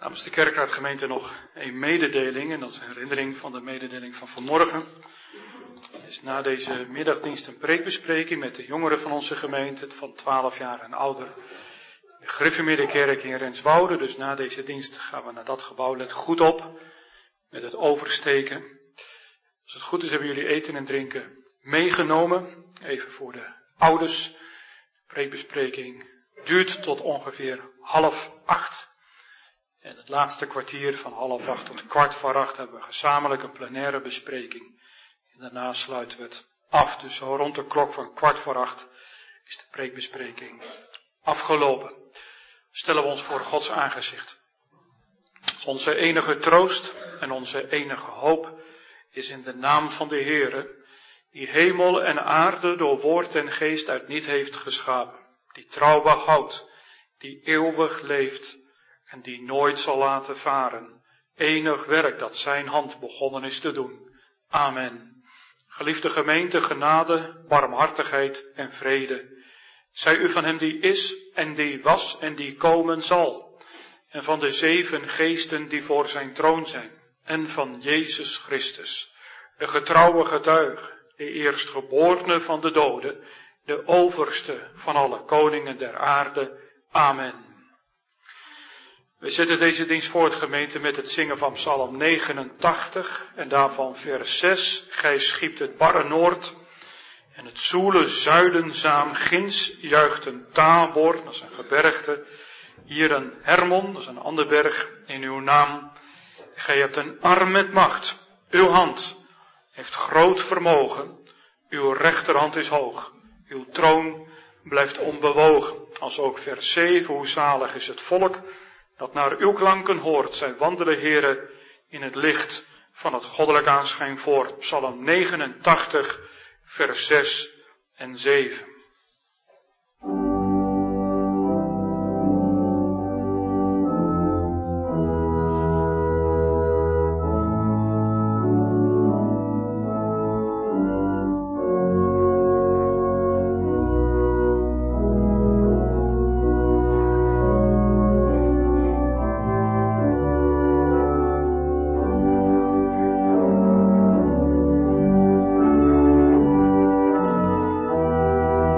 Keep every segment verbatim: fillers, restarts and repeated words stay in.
Namens de Kerkraadgemeente nog een mededeling, en dat is een herinnering van de mededeling van vanmorgen. Er is na deze middagdienst een preekbespreking met de jongeren van onze gemeente, van twaalf jaar en ouder. De Gereformeerde in Renswoude, dus na deze dienst gaan we naar dat gebouw. Let goed op met het oversteken. Als het goed is hebben jullie eten en drinken meegenomen. Even voor de ouders. De preekbespreking duurt tot ongeveer half acht. En het laatste kwartier van half acht tot kwart voor acht hebben we gezamenlijk een plenaire bespreking. En daarna sluiten we het af. Dus zo rond de klok van kwart voor acht is de preekbespreking afgelopen. Stellen we ons voor Gods aangezicht. Onze enige troost en onze enige hoop is in de naam van de Heere, die hemel en aarde door woord en geest uit niet heeft geschapen, die trouw behoudt, die eeuwig leeft en die nooit zal laten varen. Enig werk dat zijn hand begonnen is te doen. Amen. Geliefde gemeente, genade, barmhartigheid en vrede zij u van hem die is en die was en die komen zal, en van de zeven geesten die voor zijn troon zijn, en van Jezus Christus, de getrouwe getuige, de eerstgeborene van de doden, de overste van alle koningen der aarde. Amen. We zetten deze dienst voort, gemeente, met het zingen van Psalm negenentachtig en daarvan vers zes. Gij schiept het barre noord en het zoele zuidenzaam, ginds juicht een Tabor, dat is een gebergte, hier een Hermon, dat is een ander berg, in uw naam. Gij hebt een arm met macht, uw hand heeft groot vermogen, uw rechterhand is hoog, uw troon blijft onbewogen. Als ook vers zeven, hoe zalig is het volk dat naar uw klanken hoort. Zij wandelen, Heere, in het licht van het goddelijk aanschijn voort. Psalm negenentachtig, vers zes en zeven. Thank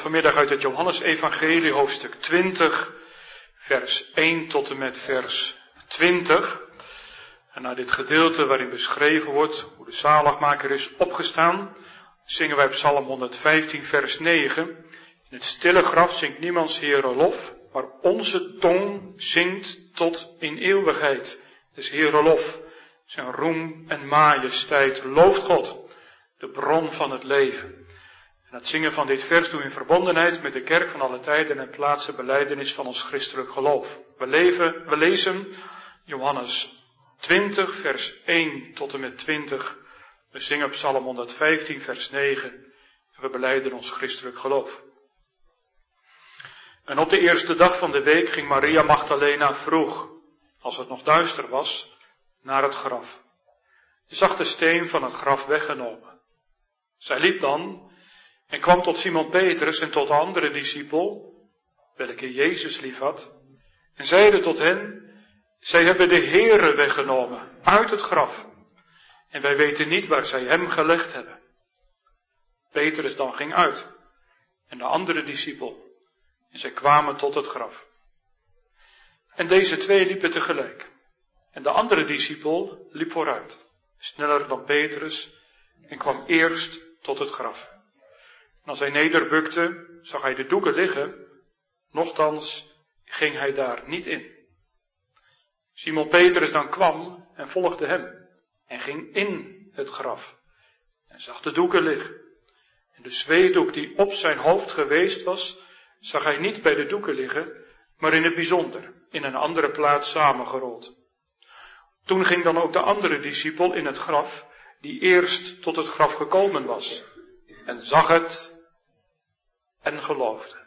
vanmiddag uit het Johannesevangelie, hoofdstuk twintig, vers één tot en met vers twintig. En naar dit gedeelte waarin beschreven wordt hoe de zaligmaker is opgestaan, zingen wij Psalm honderdvijftien, vers negen. In het stille graf zingt niemands Heere lof, maar onze tong zingt tot in eeuwigheid. Dus Heere lof, zijn roem en majesteit, looft God, de bron van het leven. En het zingen van dit vers doen we in verbondenheid met de kerk van alle tijden en plaatsen belijdenis van ons christelijk geloof. We, leven, we lezen Johannes twintig, vers één tot en met twintig. We zingen Psalm honderdvijftien, vers negen. En we belijden ons christelijk geloof. En op de eerste dag van de week ging Maria Magdalena vroeg, als het nog duister was, naar het graf. Ze zag de steen van het graf weggenomen. Zij liep dan en kwam tot Simon Petrus en tot de andere discipel, welke Jezus liefhad, en zeide tot hen: zij hebben de Heere weggenomen uit het graf, en wij weten niet waar zij hem gelegd hebben. Petrus dan ging uit, en de andere discipel, en zij kwamen tot het graf. En deze twee liepen tegelijk, en de andere discipel liep vooruit, sneller dan Petrus, en kwam eerst tot het graf. En als hij nederbukte, zag hij de doeken liggen, nochtans ging hij daar niet in. Simon Petrus dan kwam en volgde hem, en ging in het graf, en zag de doeken liggen. En de zweedoek die op zijn hoofd geweest was, zag hij niet bij de doeken liggen, maar in het bijzonder, in een andere plaats samengerold. Toen ging dan ook de andere discipel in het graf, die eerst tot het graf gekomen was, en zag het en geloofde.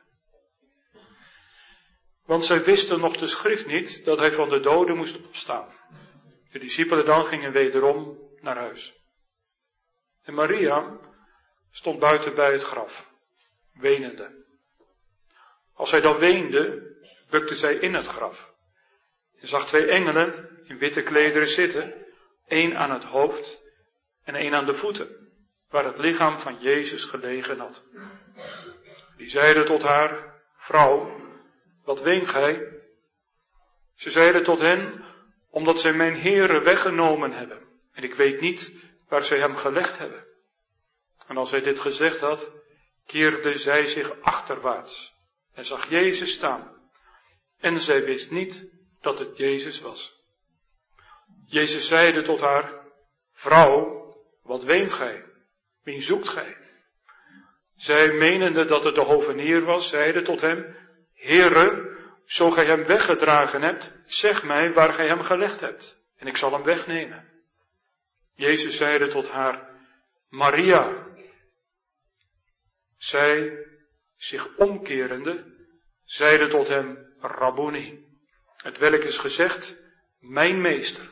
Want zij wisten nog de schrift niet dat hij van de doden moest opstaan. De discipelen dan gingen wederom naar huis. En Maria stond buiten bij het graf, wenende. Als zij dan weende, bukte zij in het graf. En zag twee engelen in witte klederen zitten, één aan het hoofd en één aan de voeten, waar het lichaam van Jezus gelegen had. Die zeiden tot haar: vrouw, wat weent gij? Ze zeiden tot hen: omdat zij mijn Heere weggenomen hebben, en ik weet niet waar zij hem gelegd hebben. En als zij dit gezegd had, keerde zij zich achterwaarts en zag Jezus staan. En zij wist niet dat het Jezus was. Jezus zeide tot haar: vrouw, wat weent gij? Wie zoekt gij? Zij, menende dat het de hovenier was, zeiden tot hem: Heere, zo gij hem weggedragen hebt, zeg mij waar gij hem gelegd hebt, en ik zal hem wegnemen. Jezus zeide tot haar: Maria. Zij, zich omkerende, zeide tot hem: Rabboni, het welk is gezegd: mijn meester.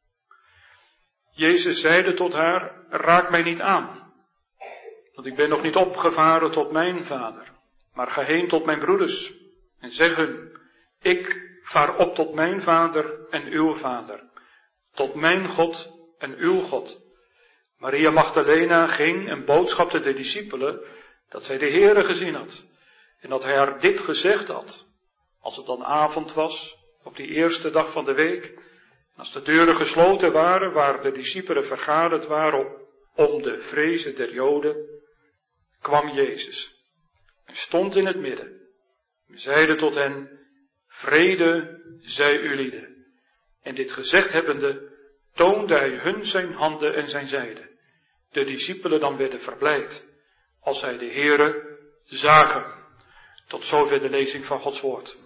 Jezus zeide tot haar: raak mij niet aan, want ik ben nog niet opgevaren tot mijn vader, maar ga heen tot mijn broeders en zeg hun: ik vaar op tot mijn vader en uw vader, tot mijn God en uw God. Maria Magdalena ging en boodschapte de discipelen dat zij de Heere gezien had en dat hij haar dit gezegd had. Als het dan avond was, op die eerste dag van de week, en als de deuren gesloten waren, waar de discipelen vergaderd waren om de vrezen der Joden, kwam Jezus en stond in het midden en zeide tot hen: vrede zij ulieden. En dit gezegd hebbende, toonde hij hun zijn handen en zijn zijde. De discipelen dan werden verblijd, als zij de Heere zagen. Tot zover de lezing van Gods woord.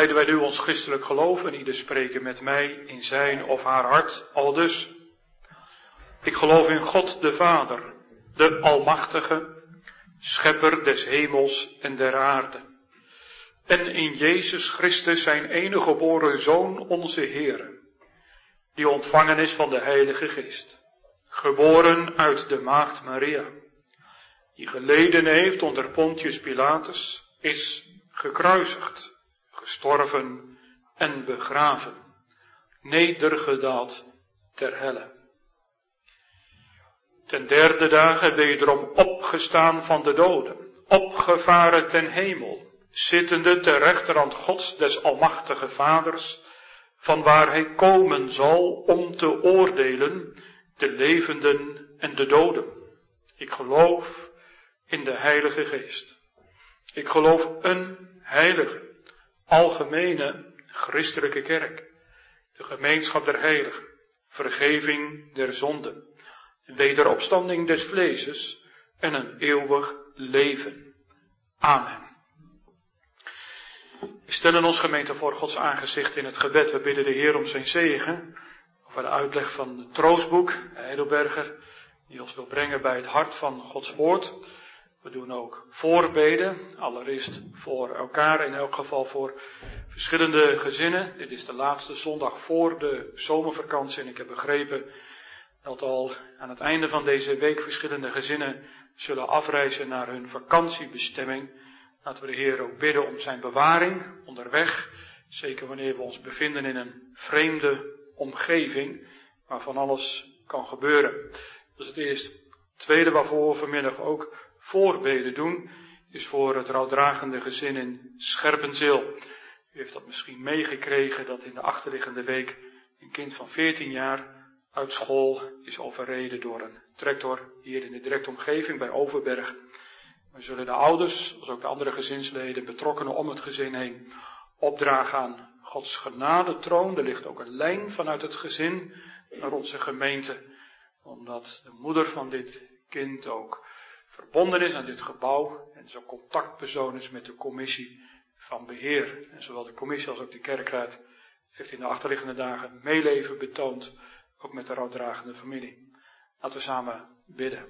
beleiden wij nu ons christelijk geloof en ieder spreken met mij in zijn of haar hart, aldus. Ik geloof in God de Vader, de Almachtige, Schepper des hemels en der aarde. En in Jezus Christus zijn enige geboren Zoon, onze Heere, die ontvangen is van de Heilige Geest, geboren uit de Maagd Maria, die geleden heeft onder Pontius Pilatus, is gekruisigd, gestorven en begraven, nedergedaald ter helle. Ten derde dagen wederom opgestaan van de doden, opgevaren ten hemel, zittende ter rechterhand Gods des Almachtige Vaders, van waar hij komen zal om te oordelen de levenden en de doden. Ik geloof in de Heilige Geest. Ik geloof een heilige, algemene, christelijke kerk, de gemeenschap der heiligen, vergeving der zonden, wederopstanding des vleeses en een eeuwig leven. Amen. We stellen ons gemeente voor Gods aangezicht in het gebed. We bidden de Heer om zijn zegen over de uitleg van het troostboek, Heidelberger, die ons wil brengen bij het hart van Gods woord. We doen ook voorbeden, allereerst voor elkaar, in elk geval voor verschillende gezinnen. Dit is de laatste zondag voor de zomervakantie en ik heb begrepen dat al aan het einde van deze week verschillende gezinnen zullen afreizen naar hun vakantiebestemming. Laten we de Heer ook bidden om zijn bewaring onderweg, zeker wanneer we ons bevinden in een vreemde omgeving waar van alles kan gebeuren. Dat is het eerste. Het tweede waarvoor we vanmiddag ook voorbeden doen, is voor het rouwdragende gezin in Scherpenzeel. U heeft dat misschien meegekregen dat in de achterliggende week een kind van veertien jaar uit school is overreden door een tractor hier in de directe omgeving bij Overberg. We zullen de ouders, als ook de andere gezinsleden, betrokkenen om het gezin heen, opdragen aan Gods genadetroon. Er ligt ook een lijn vanuit het gezin naar onze gemeente, omdat de moeder van dit kind ook verbonden is aan dit gebouw en zo contactpersoon is met de commissie van beheer. En zowel de commissie als ook de kerkraad heeft in de achterliggende dagen meeleven betoond, ook met de rouwdragende familie. Laten we samen bidden.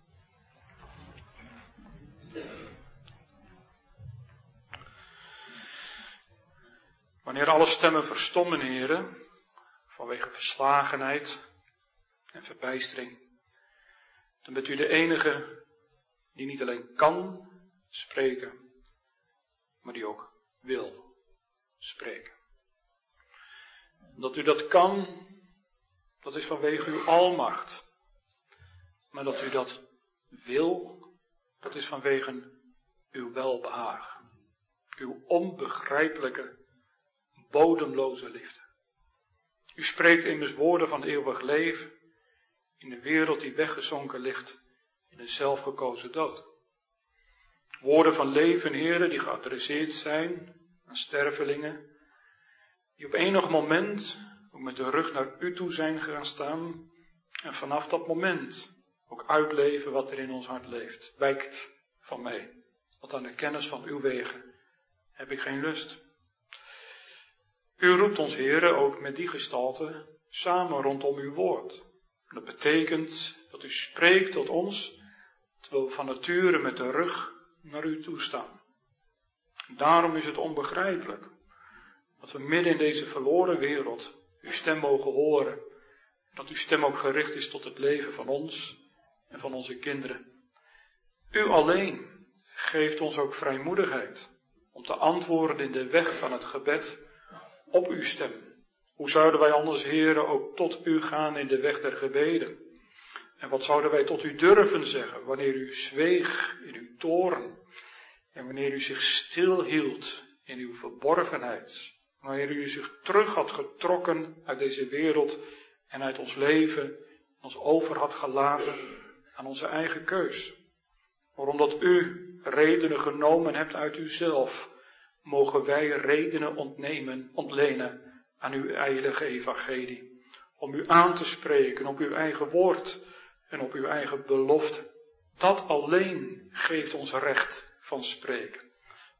Wanneer alle stemmen verstommen, heren, vanwege verslagenheid en verbijstering, dan bent u de enige die niet alleen kan spreken, maar die ook wil spreken. Dat u dat kan, dat is vanwege uw almacht. Maar dat u dat wil, dat is vanwege uw welbehagen. Uw onbegrijpelijke, bodemloze liefde. U spreekt immers woorden van eeuwig leven in de wereld die weggezonken ligt in een zelfgekozen dood. Woorden van leven, heren, die geadresseerd zijn aan stervelingen, die op enig moment ook met de rug naar u toe zijn gaan staan en vanaf dat moment ook uitleven wat er in ons hart leeft. Wijkt van mij, want aan de kennis van uw wegen heb ik geen lust. U roept ons, heren, ook met die gestalte samen rondom uw woord. Dat betekent dat u spreekt tot ons, terwijl we van nature met de rug naar u toe staan. Daarom is het onbegrijpelijk dat we midden in deze verloren wereld uw stem mogen horen. Dat uw stem ook gericht is tot het leven van ons en van onze kinderen. U alleen geeft ons ook vrijmoedigheid om te antwoorden in de weg van het gebed op uw stem. Hoe zouden wij anders, heren, ook tot u gaan in de weg der gebeden? En wat zouden wij tot u durven zeggen wanneer u zweeg in uw toorn en wanneer u zich stilhield in uw verborgenheid? Wanneer u zich terug had getrokken uit deze wereld en uit ons leven, ons over had gelaten aan onze eigen keus. Maar omdat u redenen genomen hebt uit uzelf, mogen wij redenen ontnemen, ontlenen aan uw heilige evangelie. Om u aan te spreken op uw eigen woord en op uw eigen belofte. Dat alleen geeft ons recht van spreken.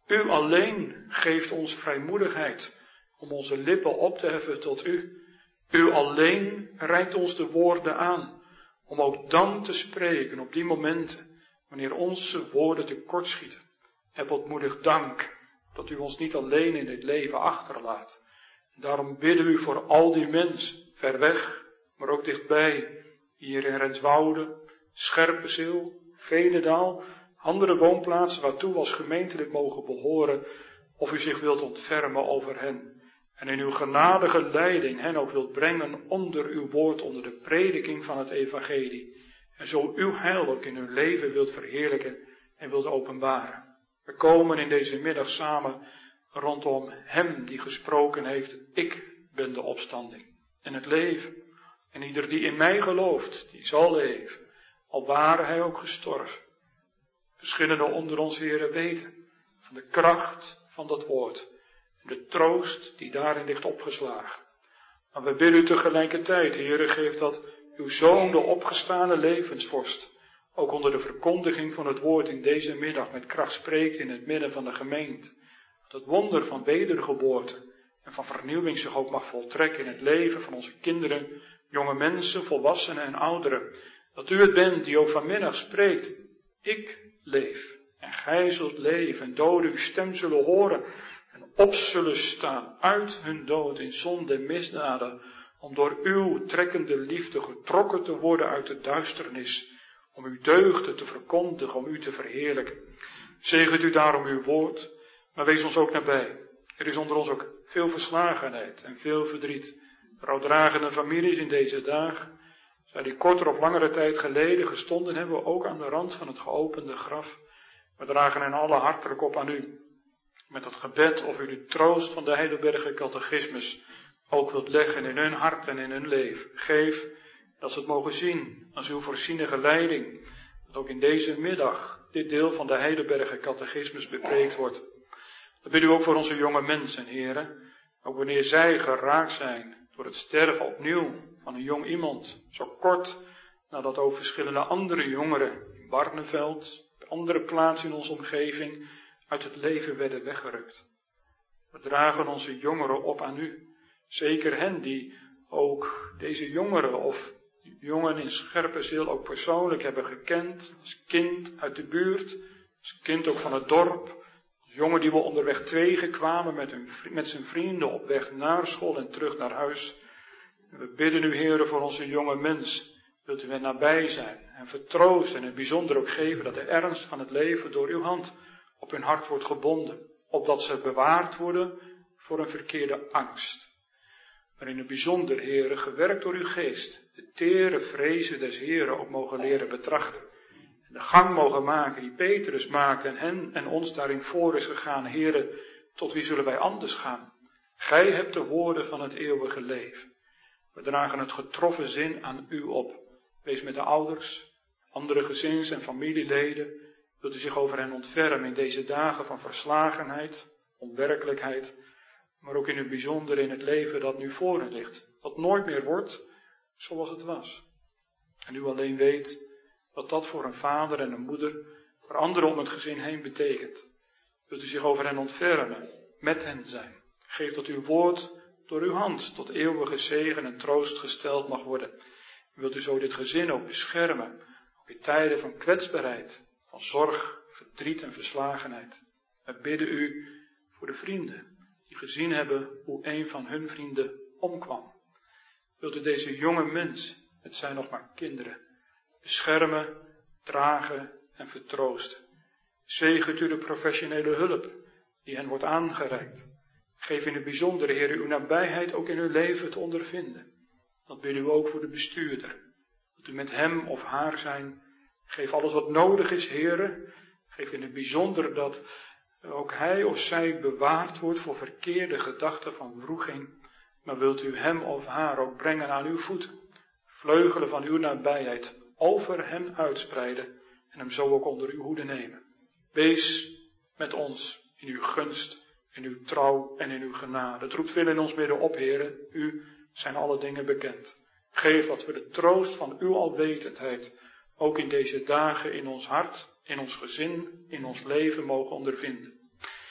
U alleen geeft ons vrijmoedigheid om onze lippen op te heffen tot u. U alleen reikt ons de woorden aan om ook dan te spreken op die momenten wanneer onze woorden tekortschieten. Heb opmoedig dank dat u ons niet alleen in dit leven achterlaat. Daarom bidden u voor al die mensen, ver weg, maar ook dichtbij, hier in Renswoude, Scherpenzeel, Veenendaal, andere woonplaatsen waartoe we als gemeentelijk mogen behoren, of u zich wilt ontfermen over hen. En in uw genadige leiding hen ook wilt brengen onder uw woord, onder de prediking van het evangelie. En zo uw heil ook in uw leven wilt verheerlijken en wilt openbaren. We komen in deze middag samen rondom hem die gesproken heeft. Ik ben de opstanding en het leven. En ieder die in mij gelooft, die zal leven. Al ware hij ook gestorven. Verschillende onder ons, heren, weten van de kracht van dat woord. En de troost die daarin ligt opgeslagen. Maar we bidden u tegelijkertijd, heren, geef dat uw Zoon, de opgestane levensvorst, ook onder de verkondiging van het woord in deze middag met kracht spreekt in het midden van de gemeente. Dat het wonder van wedergeboorte en van vernieuwing zich ook mag voltrekken in het leven van onze kinderen, jonge mensen, volwassenen en ouderen. Dat u het bent die ook vanmiddag spreekt. Ik leef en gij zult leven en doden uw stem zullen horen en op zullen staan uit hun dood in zonde en misdaden, om door uw trekkende liefde getrokken te worden uit de duisternis, om uw deugden te verkondigen, om u te verheerlijken. Zegent u daarom uw woord, maar wees ons ook nabij. Er is onder ons ook veel verslagenheid en veel verdriet. Rouwdragende families in deze dagen, zij die korter of langere tijd geleden gestonden hebben, ook aan de rand van het geopende graf. We dragen hen alle hartelijk op aan u, met het gebed of u de troost van de Heidelberger Catechismus ook wilt leggen in hun hart en in hun leven. Geef dat ze het mogen zien als uw voorzienige leiding, dat ook in deze middag dit deel van de Heidelberger Catechismus bepreekt wordt. Dat bid u ook voor onze jonge mensen, heren, ook wanneer zij geraakt zijn door het sterven opnieuw van een jong iemand, zo kort nadat ook verschillende andere jongeren in Barneveld, op andere plaatsen in onze omgeving, uit het leven werden weggerukt. We dragen onze jongeren op aan u. Zeker hen die ook deze jongeren of jongen in Scherpenzeel ook persoonlijk hebben gekend, als kind uit de buurt, als kind ook van het dorp, als jongen die we onderweg tegenkwamen met, hun, met zijn vrienden op weg naar school en terug naar huis. En we bidden u, heren, voor onze jonge mens. Wilt u hen nabij zijn en vertroosten en in het bijzonder ook geven dat de ernst van het leven door uw hand op hun hart wordt gebonden, opdat ze bewaard worden voor een verkeerde angst. Maar in het bijzonder, heren, gewerkt door uw geest, de tere vrezen des Heren ook mogen leren betrachten. En de gang mogen maken die Petrus maakte en hen en ons daarin voor is gegaan. Heren, tot wie zullen wij anders gaan? Gij hebt de woorden van het eeuwige leven. We dragen het getroffen zin aan u op. Wees met de ouders, andere gezins- en familieleden. Wilt u zich over hen ontfermen in deze dagen van verslagenheid, onwerkelijkheid, maar ook in het bijzonder in het leven dat nu voor hen ligt. Dat nooit meer wordt zoals het was. En u alleen weet wat dat voor een vader en een moeder, voor anderen om het gezin heen betekent. Wilt u zich over hen ontfermen, met hen zijn. Geef dat uw woord door uw hand tot eeuwige zegen en troost gesteld mag worden. Wilt u zo dit gezin ook beschermen, ook in tijden van kwetsbaarheid, van zorg, verdriet en verslagenheid. We bidden u voor de vrienden die gezien hebben hoe een van hun vrienden omkwam. Wilt u deze jonge mens, het zijn nog maar kinderen, beschermen, dragen en vertroosten. Zegent u de professionele hulp die hen wordt aangereikt. Geef in het bijzonder, Heer, uw nabijheid ook in uw leven te ondervinden. Dat bidden u ook voor de bestuurder. Dat u met hem of haar zijn. Geef alles wat nodig is, Heer. Geef in het bijzonder dat ook hij of zij bewaard wordt voor verkeerde gedachten van wroeging. Maar wilt u hem of haar ook brengen aan uw voeten. Vleugelen van uw nabijheid over hen uitspreiden en hem zo ook onder uw hoede nemen. Wees met ons in uw gunst, in uw trouw en in uw genade. Het roept veel in ons midden op, Heere. U zijn alle dingen bekend. Geef dat we de troost van uw alwetendheid ook in deze dagen in ons hart, in ons gezin, in ons leven mogen ondervinden.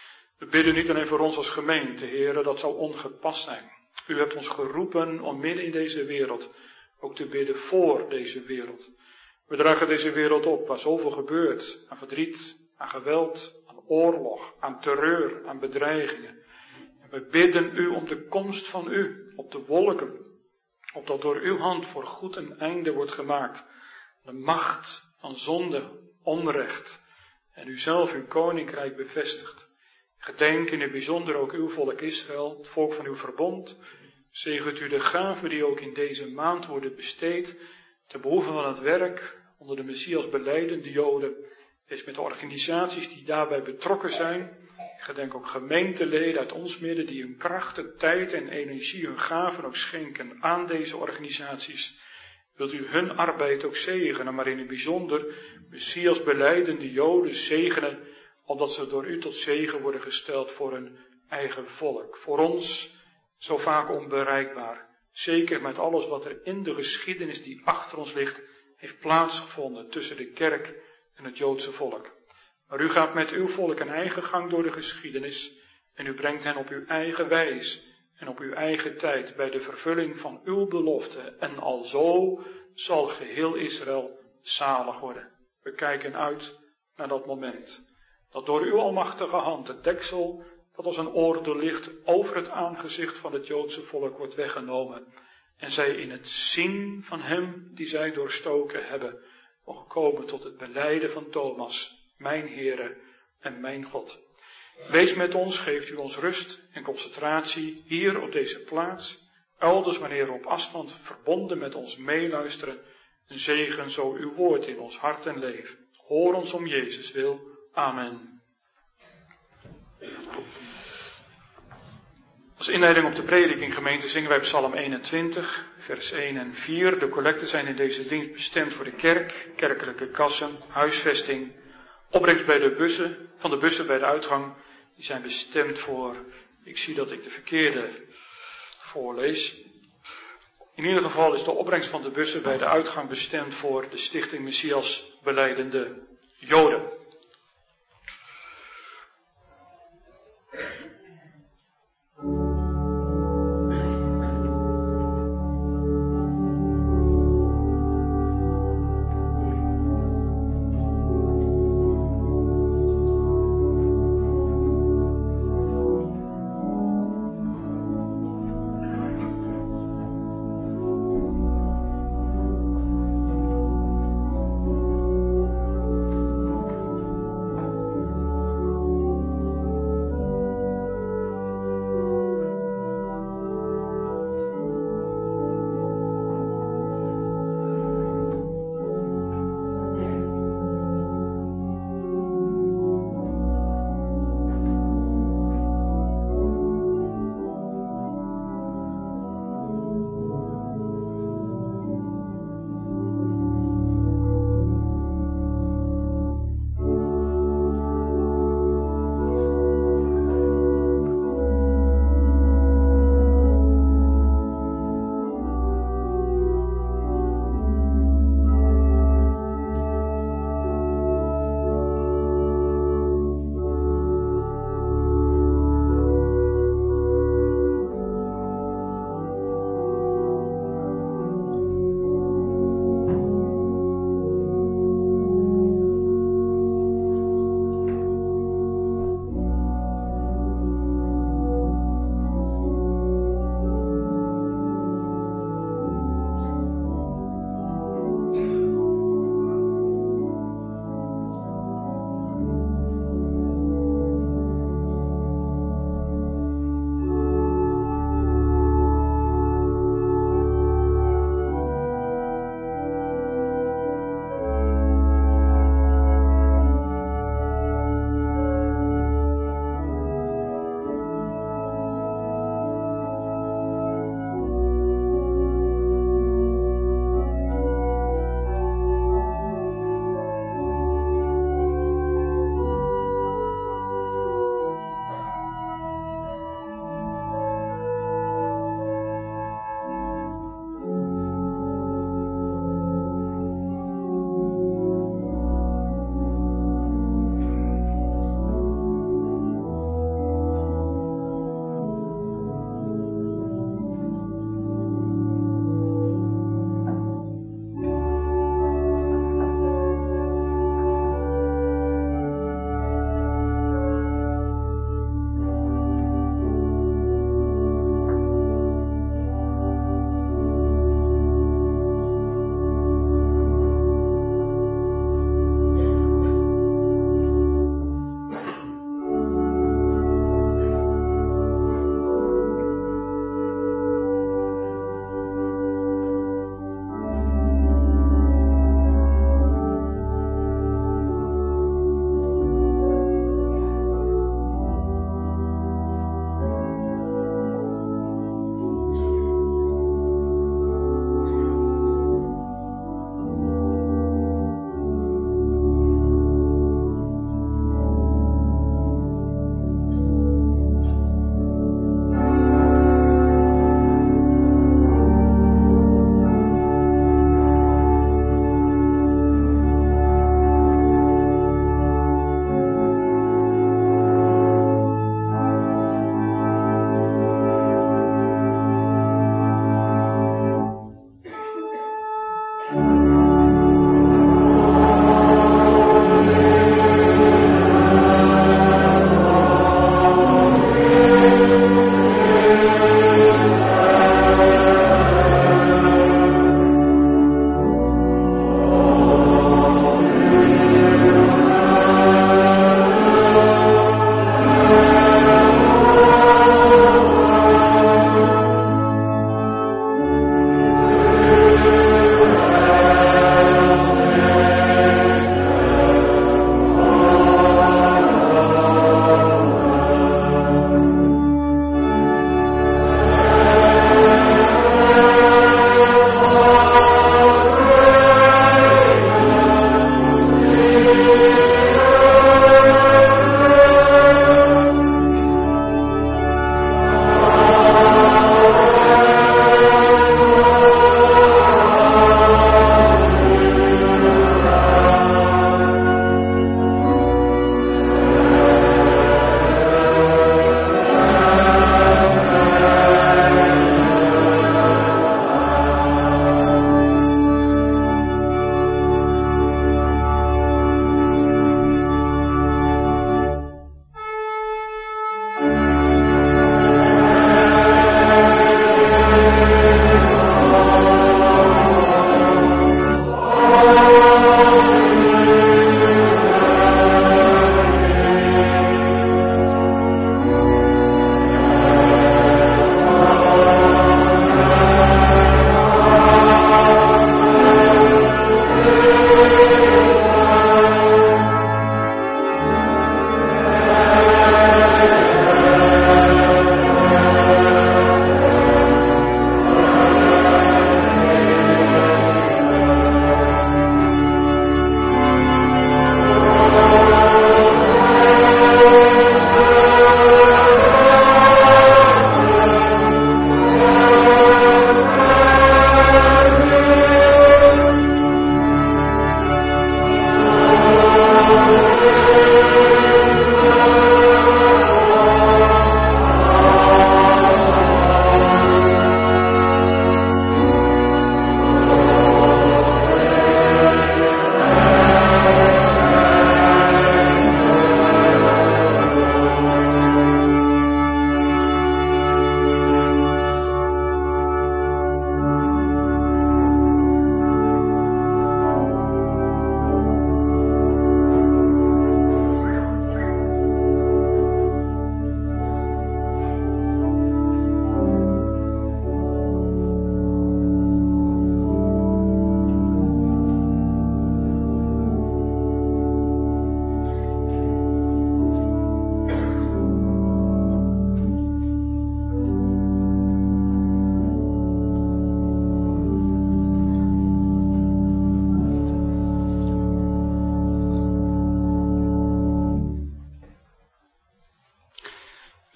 We bidden niet alleen voor ons als gemeente, Heere, dat zou ongepast zijn. U hebt ons geroepen om midden in deze wereld ook te bidden voor deze wereld. We dragen deze wereld op waar zoveel gebeurt, aan verdriet, aan geweld, aan oorlog, aan terreur, aan bedreigingen. En we bidden u om de komst van u op de wolken, opdat door uw hand voor goed een einde wordt gemaakt. De macht van zonde, onrecht en u zelf uw koninkrijk bevestigt. Gedenk in het bijzonder ook uw volk Israël, het volk van uw verbond. Zegent u de gaven die ook in deze maand worden besteed, ten behoeve van het werk onder de Messias belijdende Joden. Wees met de organisaties die daarbij betrokken zijn. Gedenk ook gemeenteleden uit ons midden die hun krachten, tijd en energie, hun gaven ook schenken aan deze organisaties. Wilt u hun arbeid ook zegenen, maar in het bijzonder Messias belijdende Joden zegenen, omdat ze door u tot zegen worden gesteld voor hun eigen volk. Voor ons zo vaak onbereikbaar. Zeker met alles wat er in de geschiedenis die achter ons ligt, heeft plaatsgevonden tussen de kerk en het Joodse volk. Maar u gaat met uw volk een eigen gang door de geschiedenis en u brengt hen op uw eigen wijs en op uw eigen tijd bij de vervulling van uw belofte. En alzo zal geheel Israël zalig worden. We kijken uit naar dat moment. Dat door uw almachtige hand het deksel dat als een oordeel ligt over het aangezicht van het Joodse volk wordt weggenomen. En zij in het zien van hem die zij doorstoken hebben, mogen komen tot het belijden van Thomas, mijn Heere en mijn God. Wees met ons, geeft u ons rust en concentratie hier op deze plaats, elders wanneer we op afstand verbonden met ons meeluisteren, en zegen zo uw woord in ons hart en leven. Hoor ons om Jezus wil. Amen. Als inleiding op de prediking, gemeente, zingen wij Psalm eenentwintig, vers één en vier. De collecten zijn in deze dienst bestemd voor de kerk, kerkelijke kassen, huisvesting, opbrengst bij de bussen, van de bussen bij de uitgang. Die zijn bestemd voor, ik zie dat ik de verkeerde voorlees. In ieder geval is de opbrengst van de bussen bij de uitgang bestemd voor de Stichting Messias belijdende Joden.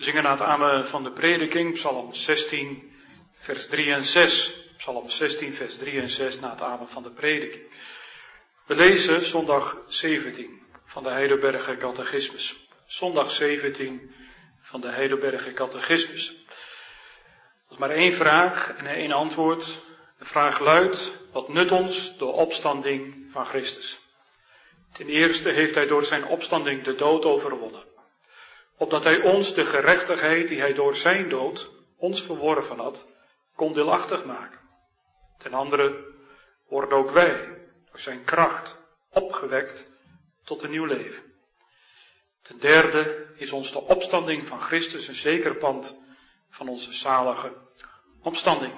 zingen na het amen van de prediking, Psalm zestien, vers drie en zes. Psalm zestien, vers drie en zes na het amen van de prediking. We lezen zondag zeventien van de Heidelberger Catechismus. Zondag zeventien van de Heidelberger Catechismus. Er is maar één vraag en één antwoord. De vraag luidt, wat nut ons de opstanding van Christus? Ten eerste heeft hij door zijn opstanding de dood overwonnen. Opdat hij ons de gerechtigheid die hij door zijn dood ons verworven had, kon deelachtig maken. Ten andere worden ook wij door zijn kracht opgewekt tot een nieuw leven. Ten derde is ons de opstanding van Christus een zeker pand van onze zalige opstanding.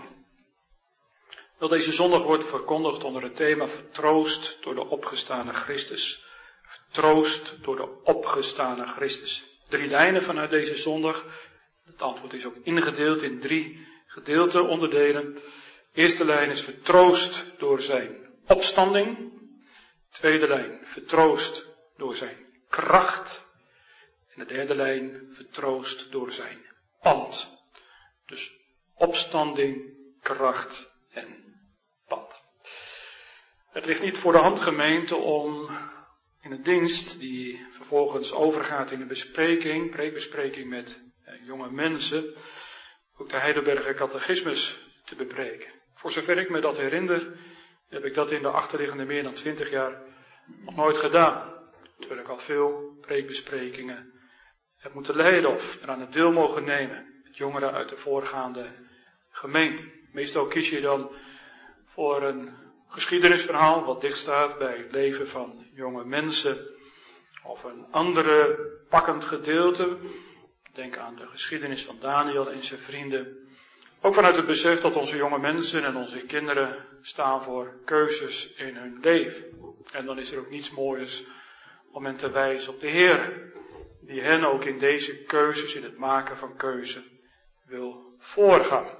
Wel, deze zondag wordt verkondigd onder het thema vertroost door de opgestane Christus. Vertroost door de opgestane Christus. Drie lijnen vanuit deze zondag. Het antwoord is ook ingedeeld in drie gedeelte onderdelen. De eerste lijn is vertroost door zijn opstanding. Tweede lijn vertroost door zijn kracht. En de derde lijn vertroost door zijn pand. Dus opstanding, kracht en pand. Het ligt niet voor de hand, gemeente, om in een dienst die vervolgens overgaat in een bespreking, preekbespreking met eh, jonge mensen, ook de Heidelberger Catechismus te bepreken. Voor zover ik me dat herinner, heb ik dat in de achterliggende meer dan twintig jaar nog nooit gedaan. Terwijl ik al veel preekbesprekingen heb moeten leiden of eraan het deel mogen nemen met jongeren uit de voorgaande gemeente. Meestal kies je dan voor een geschiedenisverhaal wat dicht staat bij het leven van jonge mensen. Of een andere pakkend gedeelte. Denk aan de geschiedenis van Daniel en zijn vrienden. Ook vanuit het besef dat onze jonge mensen en onze kinderen staan voor keuzes in hun leven. En dan is er ook niets moois om hen te wijzen op de Heer, die hen ook in deze keuzes, in het maken van keuze, wil voorgaan.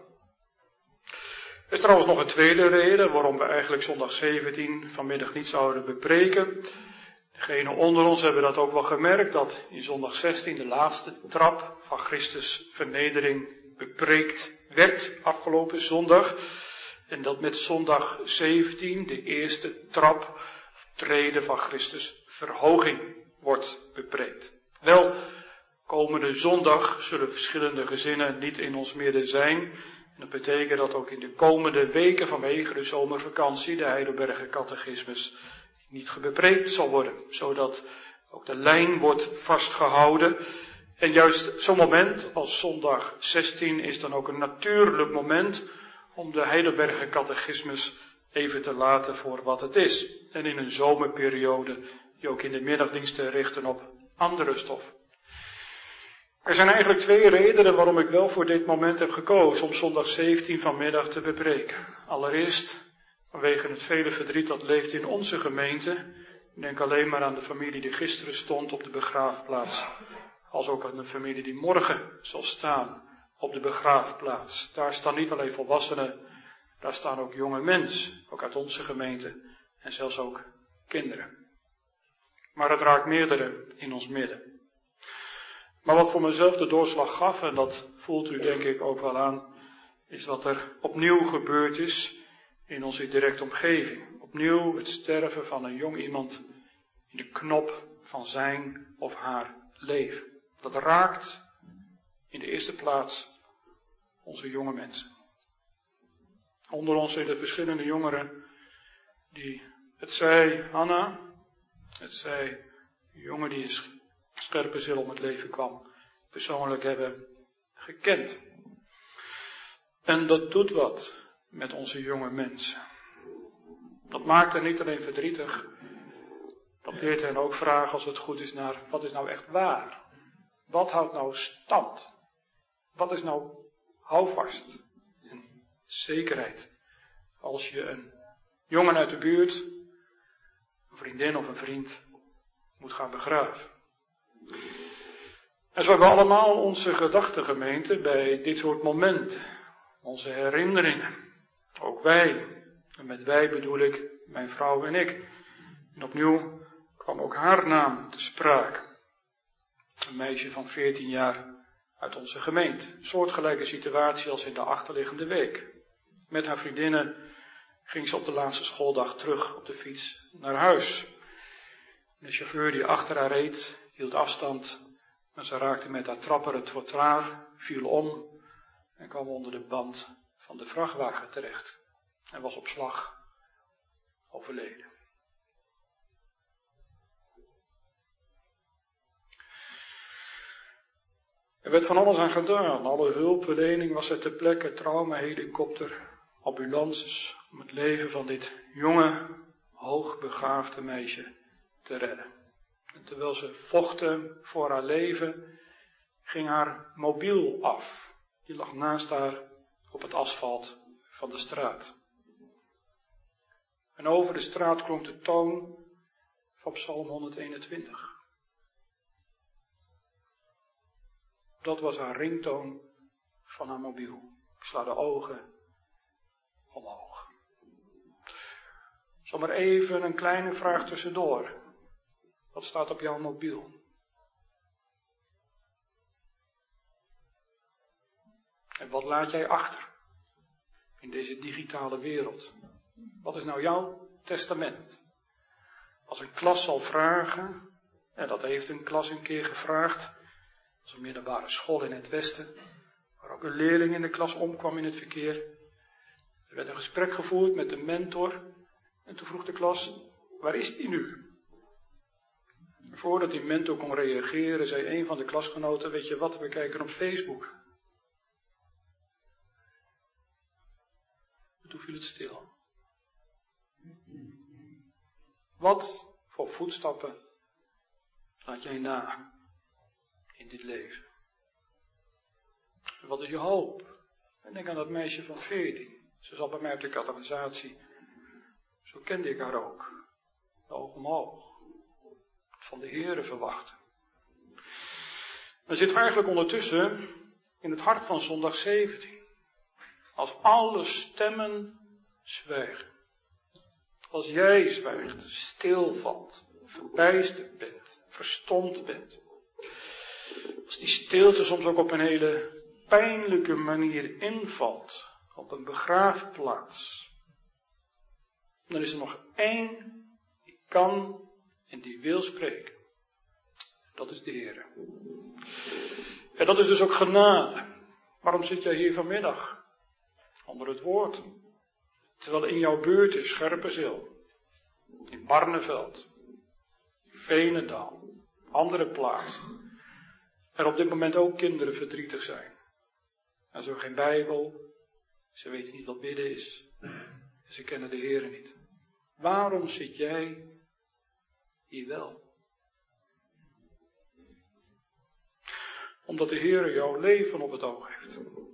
Er is trouwens nog een tweede reden waarom we eigenlijk zondag zeventien vanmiddag niet zouden bepreken. Degenen onder ons hebben dat ook wel gemerkt, dat in zondag zestien de laatste trap van Christus vernedering bepreekt werd afgelopen zondag. En dat met zondag zeventien de eerste trap, treden van Christus verhoging wordt bepreekt. Wel, komende zondag zullen verschillende gezinnen niet in ons midden zijn. En dat betekent dat ook in de komende weken vanwege de zomervakantie de Heidelberger Catechismus niet gebepreekt zal worden. Zodat ook de lijn wordt vastgehouden. En juist zo'n moment als zondag zestien is dan ook een natuurlijk moment om de Heidelberger Catechismus even te laten voor wat het is. En in een zomerperiode die ook in de middagdiensten richten op andere stof. Er zijn eigenlijk twee redenen waarom ik wel voor dit moment heb gekozen om zondag zeventien vanmiddag te bepreken. Allereerst vanwege het vele verdriet dat leeft in onze gemeente. Denk alleen maar aan de familie die gisteren stond op de begraafplaats. Als ook aan de familie die morgen zal staan op de begraafplaats. Daar staan niet alleen volwassenen, daar staan ook jonge mensen, ook uit onze gemeente en zelfs ook kinderen. Maar het raakt meerdere in ons midden. Maar wat voor mezelf de doorslag gaf, en dat voelt u denk ik ook wel aan, is wat er opnieuw gebeurd is in onze directe omgeving. Opnieuw het sterven van een jong iemand in de knop van zijn of haar leven. Dat raakt in de eerste plaats onze jonge mensen. Onder ons zijn er verschillende jongeren die, het zij Hanna, het zij een jongen die is Scherpenzeel om het leven kwam, persoonlijk hebben gekend. En dat doet wat met onze jonge mensen. Dat maakt hen niet alleen verdrietig, dat leert hen ook vragen als het goed is naar, wat is nou echt waar? Wat houdt nou stand? Wat is nou houvast en zekerheid? Als je een jongen uit de buurt, een vriendin of een vriend, moet gaan begraven. En zo hebben we allemaal onze gedachtegemeente bij dit soort momenten. Onze herinneringen. Ook wij. En met wij bedoel ik mijn vrouw en ik. En opnieuw kwam ook haar naam te sprake. Een meisje van veertien jaar uit onze gemeente. Soortgelijke situatie als in de achterliggende week. Met haar vriendinnen ging ze op de laatste schooldag terug op de fiets naar huis. De chauffeur die achter haar reed, hield afstand, en ze raakte met haar trapper het trottoir, viel om en kwam onder de band van de vrachtwagen terecht. En was op slag overleden. Er werd van alles aan gedaan. Alle hulpverlening was er ter plekke, traumahelikopter, ambulances, om het leven van dit jonge, hoogbegaafde meisje te redden. En terwijl ze vochten voor haar leven, ging haar mobiel af. Die lag naast haar op het asfalt van de straat. En over de straat klonk de toon van Psalm honderdeenentwintig. Dat was haar ringtoon van haar mobiel. Ik sla de ogen omhoog. Zomaar even een kleine vraag tussendoor. Wat staat op jouw mobiel? En wat laat jij achter in deze digitale wereld? Wat is nou jouw testament? Als een klas zal vragen, en dat heeft een klas een keer gevraagd, als een middelbare school in het Westen, waar ook een leerling in de klas omkwam in het verkeer. Er werd een gesprek gevoerd met de mentor, en toen vroeg de klas, waar is die nu? Voordat die mentor kon reageren, zei een van de klasgenoten, weet je wat, we kijken op Facebook. En toen viel het stil. Wat voor voetstappen laat jij na in dit leven? En wat is je hoop? En denk aan dat meisje van veertien. Ze zat bij mij op de catechisatie. Zo kende ik haar ook. De oog omhoog. Van de Heere verwachten. Dan zitten we eigenlijk ondertussen in het hart van zondag zeventien. Als alle stemmen zwijgen. Als jij zwijgt, stilvalt, verbijsterd bent, verstomd bent. Als die stilte soms ook op een hele pijnlijke manier invalt, op een begraafplaats. Dan is er nog één die kan en die wil spreken. Dat is de Heer. En dat is dus ook genade. Waarom zit jij hier vanmiddag? Onder het woord. Terwijl in jouw buurt is Scherpenzeel, in Barneveld, in Veenendaal, andere plaatsen. Er op dit moment ook kinderen verdrietig zijn. En ze hebben geen Bijbel, ze weten niet wat bidden is, en ze kennen de Heer niet. Waarom zit jij hier wel? Omdat de Heer jouw leven op het oog heeft.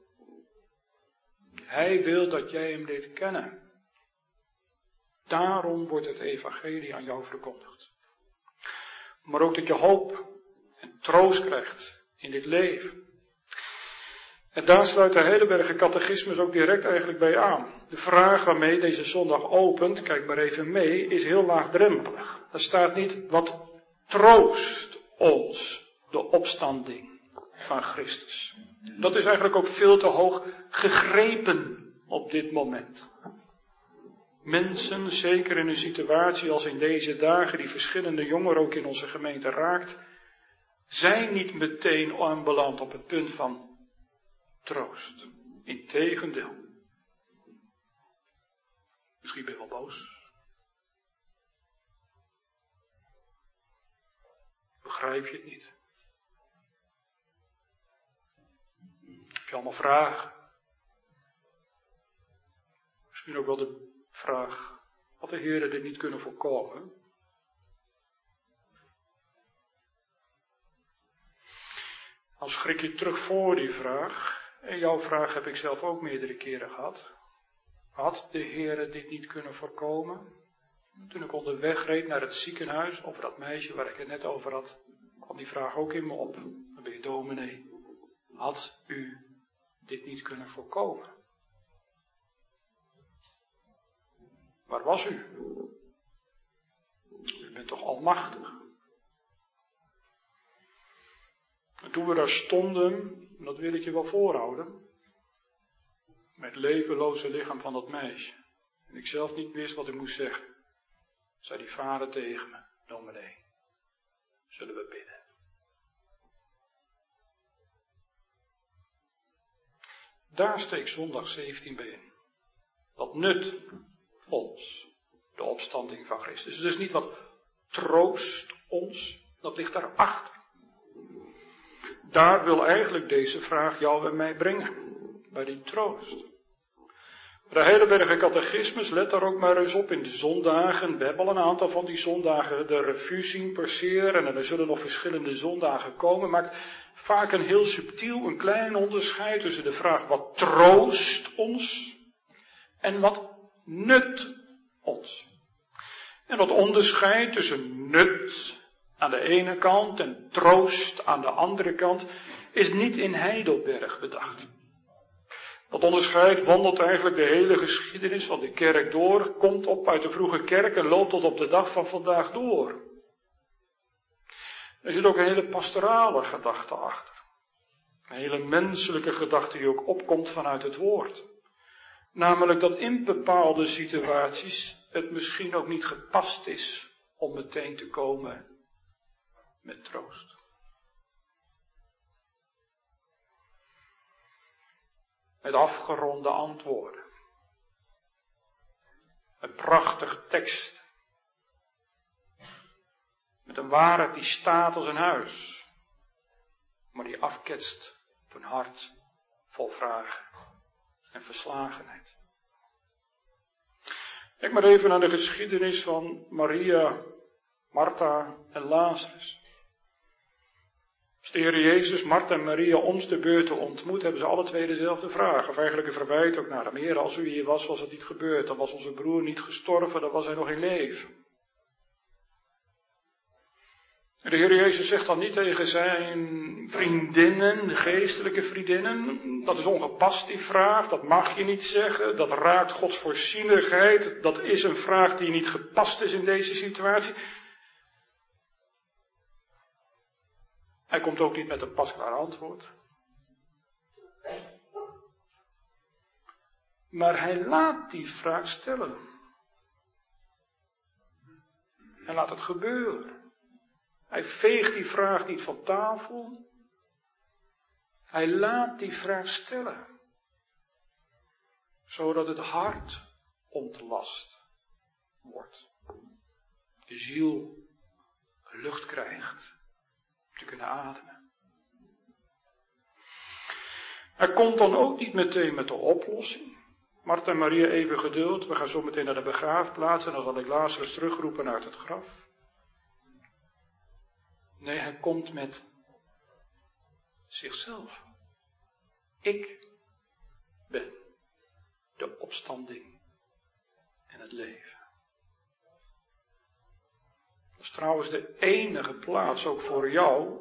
Hij wil dat jij hem leert kennen. Daarom wordt het evangelie aan jou verkondigd. Maar ook dat je hoop en troost krijgt in dit leven. En daar sluit de Heidelberger catechismus ook direct eigenlijk bij aan. De vraag waarmee deze zondag opent, kijk maar even mee, is heel laagdrempelig. Er staat niet, wat troost ons de opstanding van Christus. Dat is eigenlijk ook veel te hoog gegrepen op dit moment. Mensen, zeker in een situatie als in deze dagen, die verschillende jongeren ook in onze gemeente raakt, zijn niet meteen aanbeland op het punt van troost. Integendeel. Misschien ben je wel boos. Begrijp je het niet? Heb je allemaal vragen? Misschien ook wel de vraag, had de Heer dit niet kunnen voorkomen? Dan schrik je terug voor die vraag. En jouw vraag heb ik zelf ook meerdere keren gehad. Had de Heer dit niet kunnen voorkomen? Toen ik onderweg reed naar het ziekenhuis, over dat meisje waar ik het net over had, kwam die vraag ook in me op. Dan ben je dominee. Had u dit niet kunnen voorkomen? Waar was u? U bent toch almachtig? En toen we daar stonden, en dat wil ik je wel voorhouden, met het levenloze lichaam van dat meisje. En ik zelf niet wist wat ik moest zeggen, zei die vader tegen me: dominee, zullen we bidden? Daar steekt zondag zeventien bij in. Wat nut ons de opstanding van Christus. Dus niet wat troost ons, dat ligt daarachter. Daar wil eigenlijk deze vraag jou en mij brengen, bij die troost. De Heidelberger Catechismus, let daar ook maar eens op in de zondagen. We hebben al een aantal van die zondagen de revue zien passeren en er zullen nog verschillende zondagen komen. Maakt vaak een heel subtiel, een klein onderscheid tussen de vraag wat troost ons en wat nut ons. En dat onderscheid tussen nut aan de ene kant en troost aan de andere kant is niet in Heidelberg bedacht. Dat onderscheid wandelt eigenlijk de hele geschiedenis van de kerk door, komt op uit de vroege kerk en loopt tot op de dag van vandaag door. Er zit ook een hele pastorale gedachte achter. Een hele menselijke gedachte die ook opkomt vanuit het woord. Namelijk dat in bepaalde situaties het misschien ook niet gepast is om meteen te komen met troost. Met afgeronde antwoorden. Een prachtige tekst. Met een waarheid die staat als een huis. Maar die afketst op een hart vol vragen en verslagenheid. Kijk maar even naar de geschiedenis van Maria, Martha en Lazarus. Als de Heer Jezus Martha en Maria om de beurt ontmoet, hebben ze alle twee dezelfde vraag. Of eigenlijk een verwijt ook naar hem: Heer, als u hier was, was het niet gebeurd. Dan was onze broer niet gestorven, dan was hij nog in leven. En de Heer Jezus zegt dan niet tegen zijn vriendinnen, de geestelijke vriendinnen: dat is ongepast die vraag, dat mag je niet zeggen, dat raakt Gods voorzienigheid, dat is een vraag die niet gepast is in deze situatie. Hij komt ook niet met een pasklaar antwoord. Maar hij laat die vraag stellen. Hij laat het gebeuren. Hij veegt die vraag niet van tafel. Hij laat die vraag stellen. Zodat het hart ontlast wordt. De ziel lucht krijgt te kunnen ademen. Hij komt dan ook niet meteen met de oplossing. Martha en Maria, even geduld. We gaan zo meteen naar de begraafplaats en dan zal ik Lazarus terugroepen uit het graf. Nee, hij komt met zichzelf. Ik ben de opstanding en het leven. Dat is trouwens de enige plaats ook voor jou,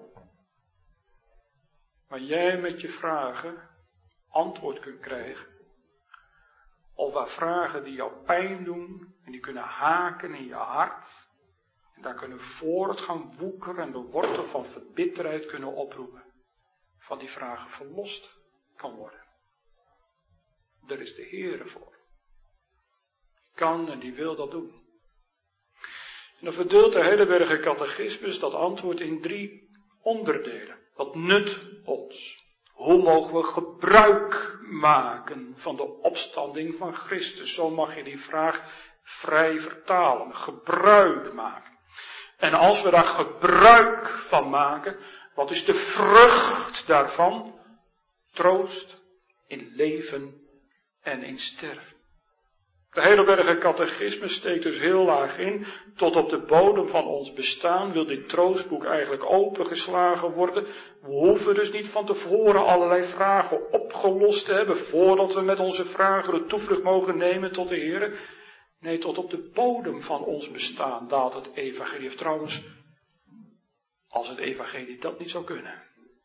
waar jij met je vragen antwoord kunt krijgen. Of waar vragen die jou pijn doen en die kunnen haken in je hart. En daar kunnen voort gaan woekeren en de wortel van verbitterheid kunnen oproepen. Van die vragen verlost kan worden. Daar is de Heere voor. Die kan en die wil dat doen. En dan verdeelt de Heidelberger Catechismus dat antwoord in drie onderdelen. Wat nut ons? Hoe mogen we gebruik maken van de opstanding van Christus? Zo mag je die vraag vrij vertalen. Gebruik maken. En als we daar gebruik van maken, wat is de vrucht daarvan? Troost in leven en in sterven. De Heidelberger Catechismus steekt dus heel laag in. Tot op de bodem van ons bestaan wil dit troostboek eigenlijk opengeslagen worden. We hoeven dus niet van tevoren allerlei vragen opgelost te hebben, voordat we met onze vragen de toevlucht mogen nemen tot de Heer. Nee, tot op de bodem van ons bestaan daalt het evangelie. Of trouwens, als het evangelie dat niet zou kunnen,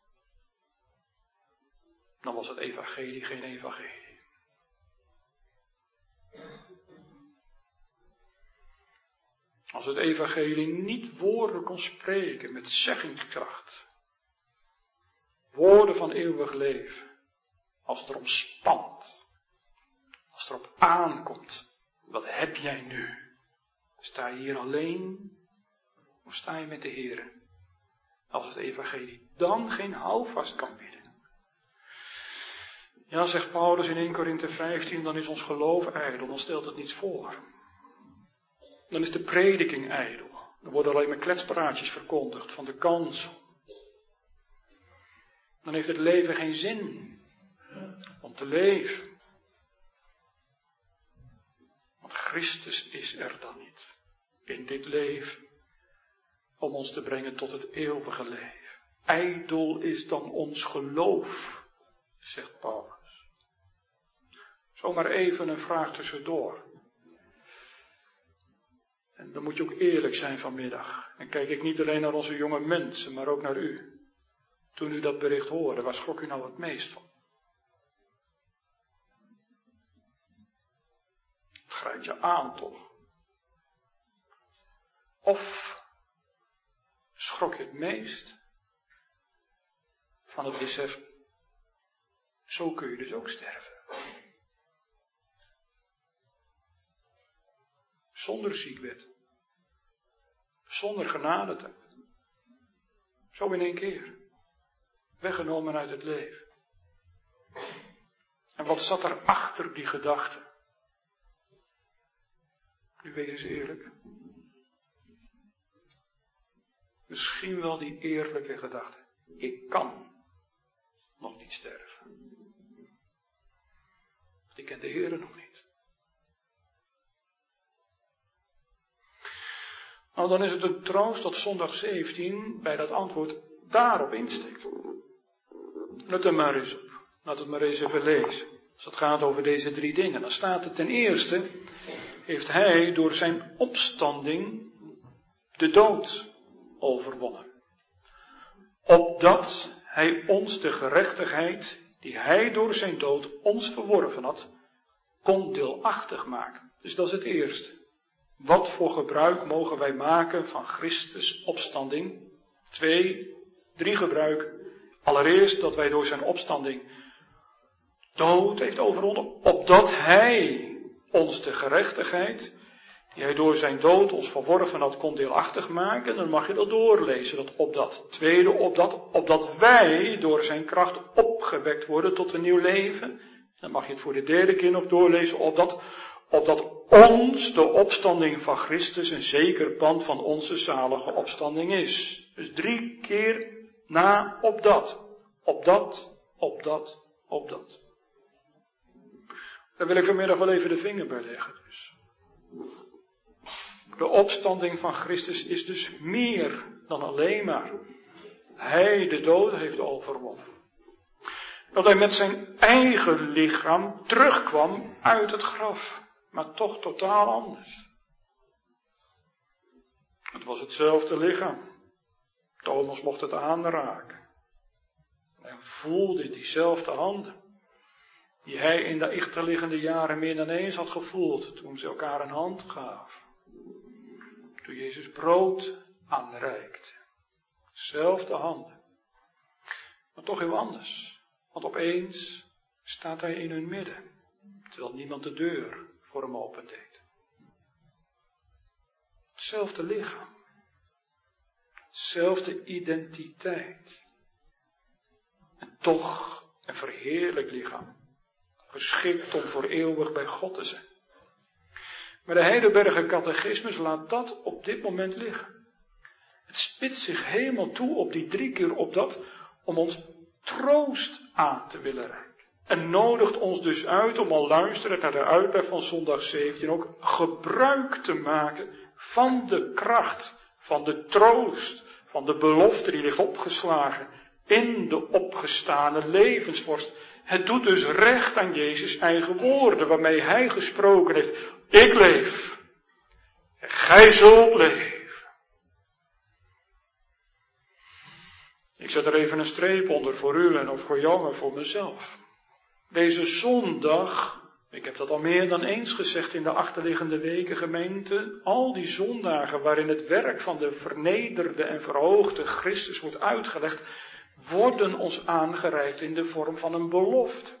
dan was het evangelie geen evangelie. Als het evangelie niet woorden kon spreken met zeggingskracht, Woorden van eeuwig leven. Als het erom spant. Als het erop aankomt. Wat heb jij nu? Sta je hier alleen? Of sta je met de Heer? Als het evangelie dan geen houvast kan bieden. Ja, zegt Paulus in eerste Korinthe vijftien, dan is ons geloof ijdel. Dan stelt het niets voor. Dan is de prediking ijdel. Dan worden alleen maar kletspraatjes verkondigd van de kans. Dan heeft het leven geen zin om te leven. Want Christus is er dan niet in dit leven om ons te brengen tot het eeuwige leven. Ijdel is dan ons geloof, zegt Paulus. Zomaar even een vraag tussendoor. En dan moet je ook eerlijk zijn vanmiddag. En kijk ik niet alleen naar onze jonge mensen, maar ook naar u. Toen u dat bericht hoorde, waar schrok u nou het meest van? Het grijpt je aan toch? Of schrok je het meest van het besef, zo kun je dus ook sterven. Zonder ziekwet. Zonder genadetijd. Zo in één keer. Weggenomen uit het leven. En wat zat er achter die gedachte? Nu wees eens eerlijk. Misschien wel die eerlijke gedachte. Ik kan nog niet sterven. Ik ken de Heere nog niet. Nou, dan is het een troost dat zondag zeventien bij dat antwoord daarop insteekt. Let er maar eens op. Laat het maar eens even lezen. Als het gaat over deze drie dingen. Dan staat het ten eerste, heeft hij door zijn opstanding de dood overwonnen. Opdat hij ons de gerechtigheid die hij door zijn dood ons verworven had, kon deelachtig maken. Dus dat is het eerste. Wat voor gebruik mogen wij maken van Christus opstanding? Twee, drie gebruiken. Allereerst dat wij door zijn opstanding dood heeft overwonnen, opdat hij ons de gerechtigheid die hij door zijn dood ons verworven had, kon deelachtig maken. Dan mag je dat doorlezen, dat opdat. Tweede, opdat, opdat wij door zijn kracht opgewekt worden tot een nieuw leven. Dan mag je het voor de derde keer nog doorlezen, opdat, opdat ons de opstanding van Christus een zeker pand van onze zalige opstanding is. Dus drie keer na opdat. Opdat, opdat, opdat. Daar wil ik vanmiddag wel even de vinger bij leggen dus. De opstanding van Christus is dus meer dan alleen maar hij de dood heeft overwonnen. Dat hij met zijn eigen lichaam terugkwam uit het graf. Maar toch totaal anders. Het was hetzelfde lichaam. Thomas mocht het aanraken. En voelde diezelfde handen. Die hij in de achterliggende jaren meer dan eens had gevoeld. Toen ze elkaar een hand gaven. Toen Jezus brood aanreikte. Zelfde handen. Maar toch heel anders. Want opeens staat hij in hun midden. Terwijl niemand de deur voor hem opendeed. Hetzelfde lichaam. Hetzelfde identiteit. En toch een verheerlijk lichaam. Geschikt om voor eeuwig bij God te zijn. Maar de Heidelberger Catechismus laat dat op dit moment liggen. Het spitst zich helemaal toe op die drie keer op dat, om ons troost aan te willen reiken. En nodigt ons dus uit om al luisterend naar de uitleg van zondag zeventien ook gebruik te maken van de kracht, van de troost, van de belofte die ligt opgeslagen in de opgestane levensvorst. Het doet dus recht aan Jezus' eigen woorden, waarmee hij gesproken heeft. Ik leef. En gij zult leven. Ik zet er even een streep onder voor u en ook voor jou en voor mezelf. Deze zondag, ik heb dat al meer dan eens gezegd in de achterliggende weken gemeente, al die zondagen waarin het werk van de vernederde en verhoogde Christus wordt uitgelegd, worden ons aangereikt in de vorm van een belofte.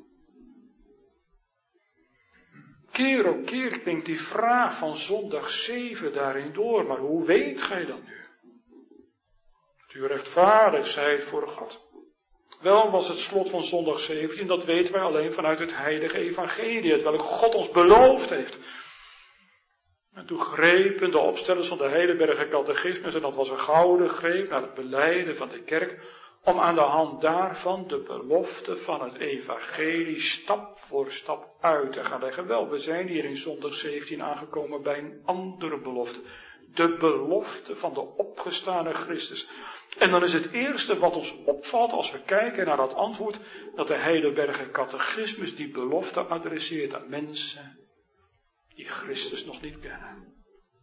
Keer op keer klinkt die vraag van zondag zeven daarin door, maar hoe weet gij dat nu? Dat u rechtvaardig zijt voor God. Wel was het slot van zondag zeventien, dat weten wij alleen vanuit het heilige evangelie, het welk God ons beloofd heeft. En toen grepen de opstellers van de Heidelberger Catechismus, en dat was een gouden greep naar het belijden van de kerk, om aan de hand daarvan de belofte van het evangelie stap voor stap uit te gaan leggen. Wel, we zijn hier in zondag zeventien aangekomen bij een andere belofte. De belofte van de opgestane Christus. En dan is het eerste wat ons opvalt als we kijken naar dat antwoord, dat de Heidelberger Catechismus die belofte adresseert aan mensen die Christus nog niet kennen.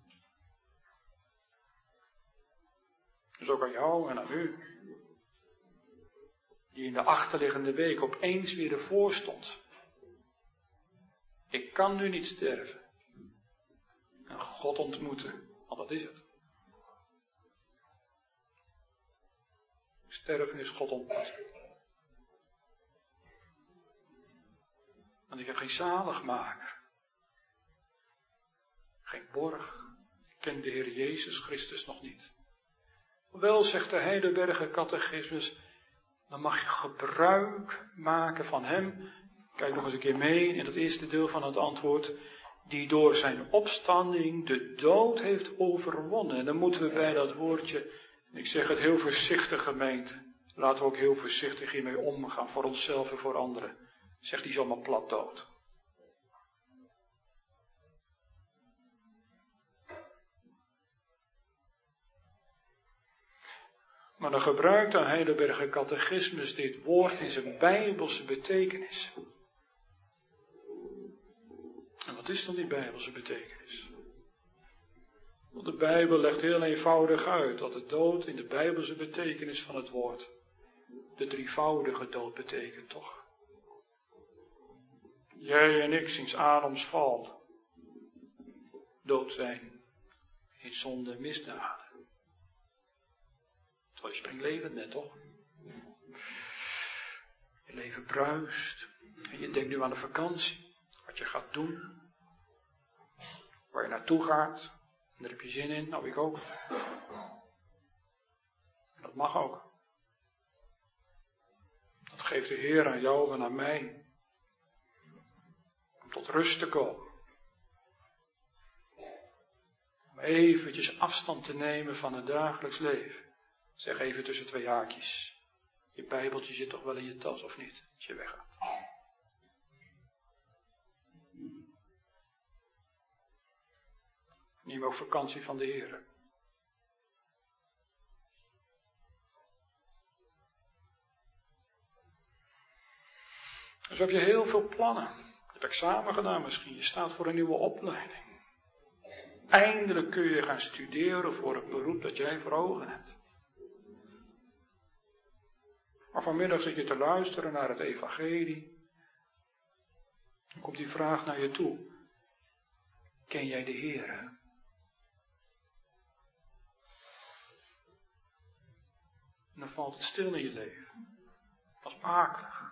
Dus ook aan jou en aan u, die in de achterliggende week opeens weer ervoor stond. Ik kan nu niet sterven en God ontmoeten, want dat is het. Sterven is God ontmoeten. Want ik heb geen zaligmaker. Geen borg. Ik ken de Heer Jezus Christus nog niet. Wel, zegt de Heidelberger Catechismus, dan mag je gebruik maken van hem. Kijk nog eens een keer mee in het eerste deel van het antwoord. Die door zijn opstanding de dood heeft overwonnen. En dan moeten we bij dat woordje, ik zeg het heel voorzichtig gemeente, laten we ook heel voorzichtig hiermee omgaan, voor onszelf en voor anderen. Zeg die zomaar plat dood. Maar dan gebruikt de Heidelberger Catechismus dit woord in zijn bijbelse betekenis. En wat is dan die bijbelse betekenis? Want de Bijbel legt heel eenvoudig uit dat de dood in de bijbelse betekenis van het woord de drievoudige dood betekent, toch? Jij en ik sinds Adams val dood zijn in zonde en misdaden. Terwijl je springlevend bent, toch? Je leven bruist. En je denkt nu aan de vakantie. Wat je gaat doen. Waar je naartoe gaat. En daar heb je zin in. Nou, ik ook. En dat mag ook. Dat geeft de Heer aan jou en aan mij. Om tot rust te komen. Om eventjes afstand te nemen van het dagelijks leven. Zeg even tussen twee haakjes. Je bijbeltje zit toch wel in je tas of niet? Als je weggaat. Neem ook vakantie van de Heer. Dus heb je heel veel plannen. Je hebt examen gedaan misschien. Je staat voor een nieuwe opleiding. Eindelijk kun je gaan studeren voor het beroep dat jij voor ogen hebt. Maar vanmiddag zit je te luisteren naar het evangelie. Dan komt die vraag naar je toe. Ken jij de Heere? En dan valt het stil in je leven. Dat is akelig.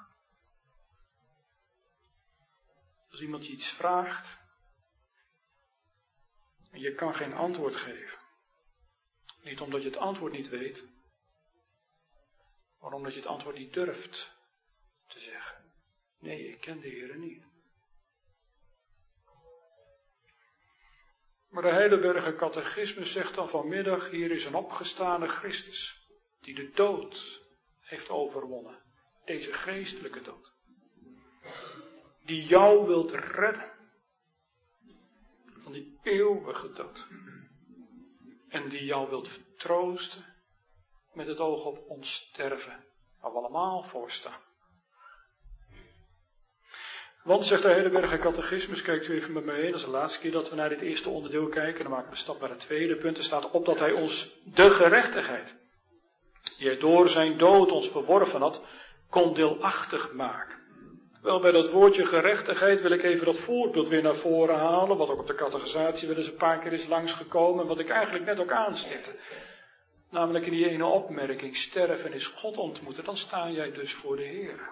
Als iemand je iets vraagt en je kan geen antwoord geven. Niet omdat je het antwoord niet weet, maar omdat je het antwoord niet durft te zeggen. Nee, ik ken de Heere niet. Maar de Heidelberger Catechismus zegt dan vanmiddag, hier is een opgestane Christus, die de dood heeft overwonnen. Deze geestelijke dood. Die jou wilt redden. Van die eeuwige dood. En die jou wilt vertroosten met het oog op ons sterven, waar we allemaal voor staan. Want, zegt de Heidelberger Catechismus, kijkt u even met me heen, dat is de laatste keer dat we naar dit eerste onderdeel kijken, dan maken we een stap naar het tweede punt. Er staat op dat hij ons de gerechtigheid, die hij door zijn dood ons verworven had, kon deelachtig maken. Wel, bij dat woordje gerechtigheid wil ik even dat voorbeeld weer naar voren halen, wat ook op de catechisatie wel eens een paar keer is langsgekomen, en wat ik eigenlijk net ook aanstipte. Namelijk in die ene opmerking, sterven is God ontmoeten, dan sta jij dus voor de Heer.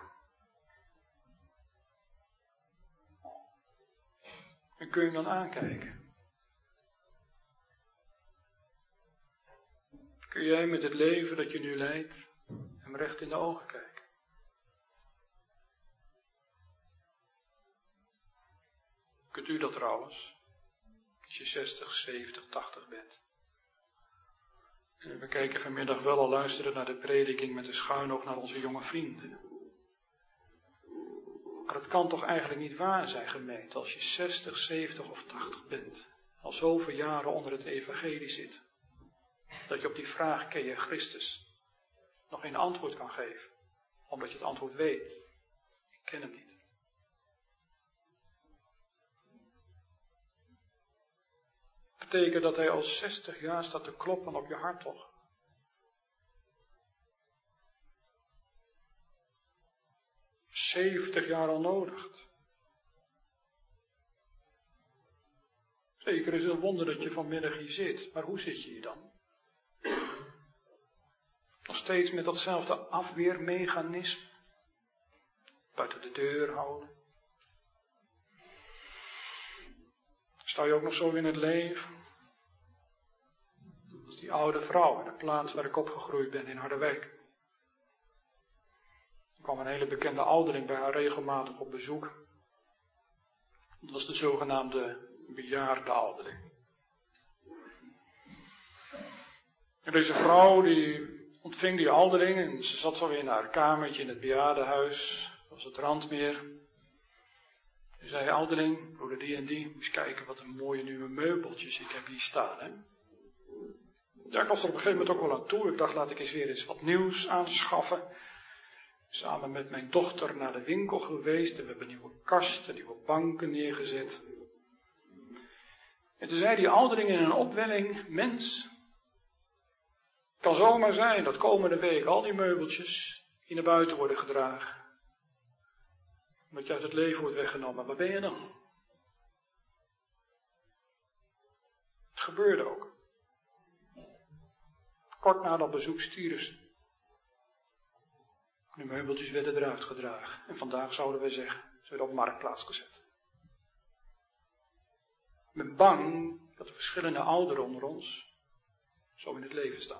En kun je hem dan aankijken? Kun jij met het leven dat je nu leidt, hem recht in de ogen kijken? Kunt u dat trouwens? Als je zestig, zeventig, tachtig bent. En we kijken vanmiddag wel al luisteren naar de prediking met de schuinoog naar onze jonge vrienden. Maar het kan toch eigenlijk niet waar zijn, gemeente, als je zestig, zeventig of tachtig bent, al zoveel jaren onder het evangelie zit, dat je op die vraag, ken je Christus, nog geen antwoord kan geven, omdat je het antwoord weet. Ik ken hem niet. Dat betekent dat hij al zestig jaar staat te kloppen op je hart, toch? zeventig jaar al nodig. Zeker is het een wonder dat je vanmiddag hier zit, maar hoe zit je hier dan? Nog steeds met datzelfde afweermechanisme. Buiten de deur houden. Sta je ook nog zo in het leven? Als die oude vrouw in de plaats waar ik opgegroeid ben in Harderwijk. Er kwam een hele bekende ouderling bij haar regelmatig op bezoek. Dat was de zogenaamde bejaarde ouderling. En deze vrouw die ontving die ouderling en ze zat zo weer in haar kamertje in het bejaardenhuis. Dat was het Randmeer. Ze zei, ouderling, broeder die en die, moet eens kijken wat een mooie nieuwe meubeltjes ik heb hier staan. Hè? Ja, ik was er op een gegeven moment ook wel aan toe. Ik dacht, laat ik eens weer eens wat nieuws aanschaffen. Samen met mijn dochter naar de winkel geweest en we hebben nieuwe kasten, nieuwe banken neergezet. En toen zei die ouderling in een opwelling, mens, het kan zomaar zijn dat komende week al die meubeltjes hier naar buiten worden gedragen. Omdat je uit het leven wordt weggenomen. Waar ben je dan? Het gebeurde ook. Kort na dat bezoek stierf ze. De meubeltjes werden eruit gedragen. En vandaag zouden we zeggen, ze werden op marktplaats gezet. Ik ben bang dat de verschillende ouderen onder ons zo in het leven staan.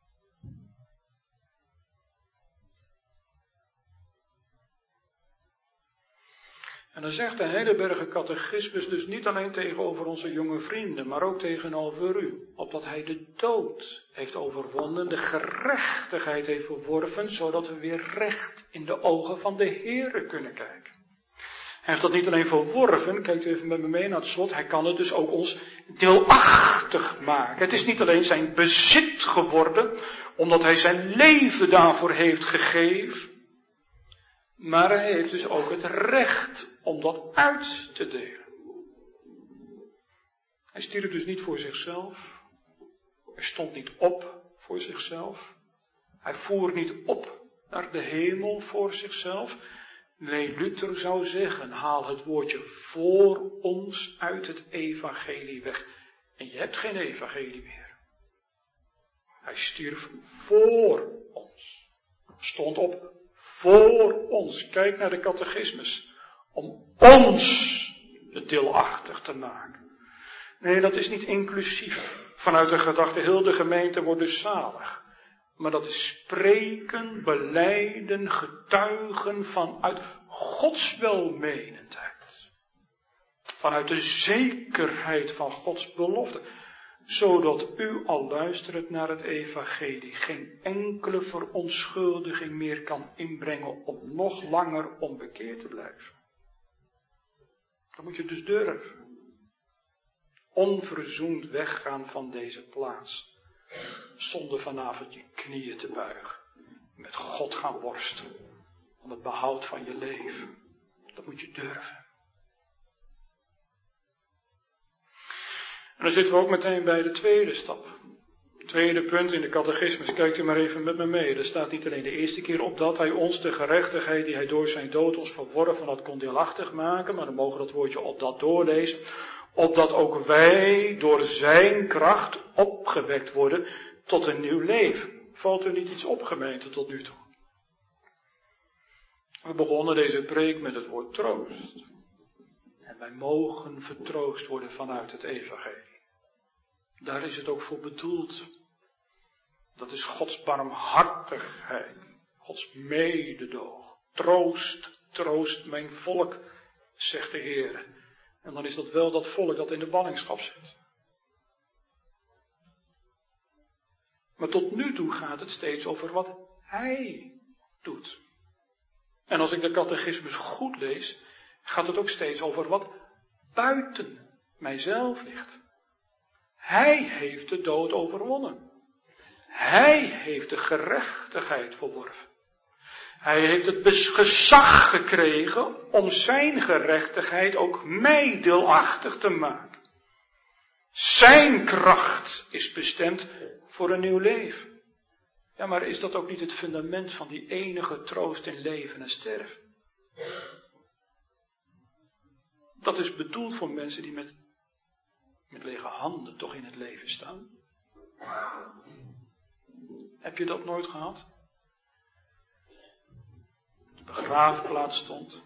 En dan zegt de Heidelberger catechismus dus niet alleen tegenover onze jonge vrienden, maar ook tegenover u. Opdat hij de dood heeft overwonnen, de gerechtigheid heeft verworven, zodat we weer recht in de ogen van de Heere kunnen kijken. Hij heeft dat niet alleen verworven, kijkt u even met me mee naar het slot, hij kan het dus ook ons deelachtig maken. Het is niet alleen zijn bezit geworden, omdat hij zijn leven daarvoor heeft gegeven, maar hij heeft dus ook het recht om dat uit te delen. Hij stierf dus niet voor zichzelf. Hij stond niet op voor zichzelf. Hij voer niet op naar de hemel voor zichzelf. Nee, Luther zou zeggen, haal het woordje voor ons uit het evangelie weg. En je hebt geen evangelie meer. Hij stierf voor ons. Stond op voor ons. Kijk naar de catechismus. Om ons het deelachtig te maken. Nee, dat is niet inclusief. Vanuit de gedachte, heel de gemeente wordt dus zalig. Maar dat is spreken, belijden, getuigen vanuit Gods welmenendheid. Vanuit de zekerheid van Gods belofte. Zodat u al luisterend naar het evangelie geen enkele verontschuldiging meer kan inbrengen om nog langer onbekeerd te blijven. Dan moet je dus durven. Onverzoend weggaan van deze plaats. Zonder vanavond je knieën te buigen. Met God gaan worstelen. Om het behoud van je leven. Dat moet je durven. En dan zitten we ook meteen bij de tweede stap. Tweede punt in de catechismus. Kijkt u maar even met me mee. Er staat niet alleen de eerste keer op dat hij ons de gerechtigheid die hij door zijn dood ons verworven had kon deelachtig maken. Maar dan mogen we dat woordje op dat doorlezen. Opdat ook wij door zijn kracht opgewekt worden tot een nieuw leven. Valt u niet iets op, gemeente, tot nu toe? We begonnen deze preek met het woord troost. En wij mogen vertroost worden vanuit het evangelie. Daar is het ook voor bedoeld. Dat is Gods barmhartigheid. Gods mededoog. Troost, troost mijn volk, zegt de Heer. En dan is dat wel dat volk dat in de ballingschap zit. Maar tot nu toe gaat het steeds over wat Hij doet. En als ik de catechismus goed lees, gaat het ook steeds over wat buiten mijzelf ligt. Hij heeft de dood overwonnen. Hij heeft de gerechtigheid verworven. Hij heeft het gezag gekregen om zijn gerechtigheid ook mij deelachtig te maken. Zijn kracht is bestemd voor een nieuw leven. Ja, maar is dat ook niet het fundament van die enige troost in leven en sterven? Dat is bedoeld voor mensen die met, met lege handen toch in het leven staan. Heb je dat nooit gehad? De begraafplaats stond.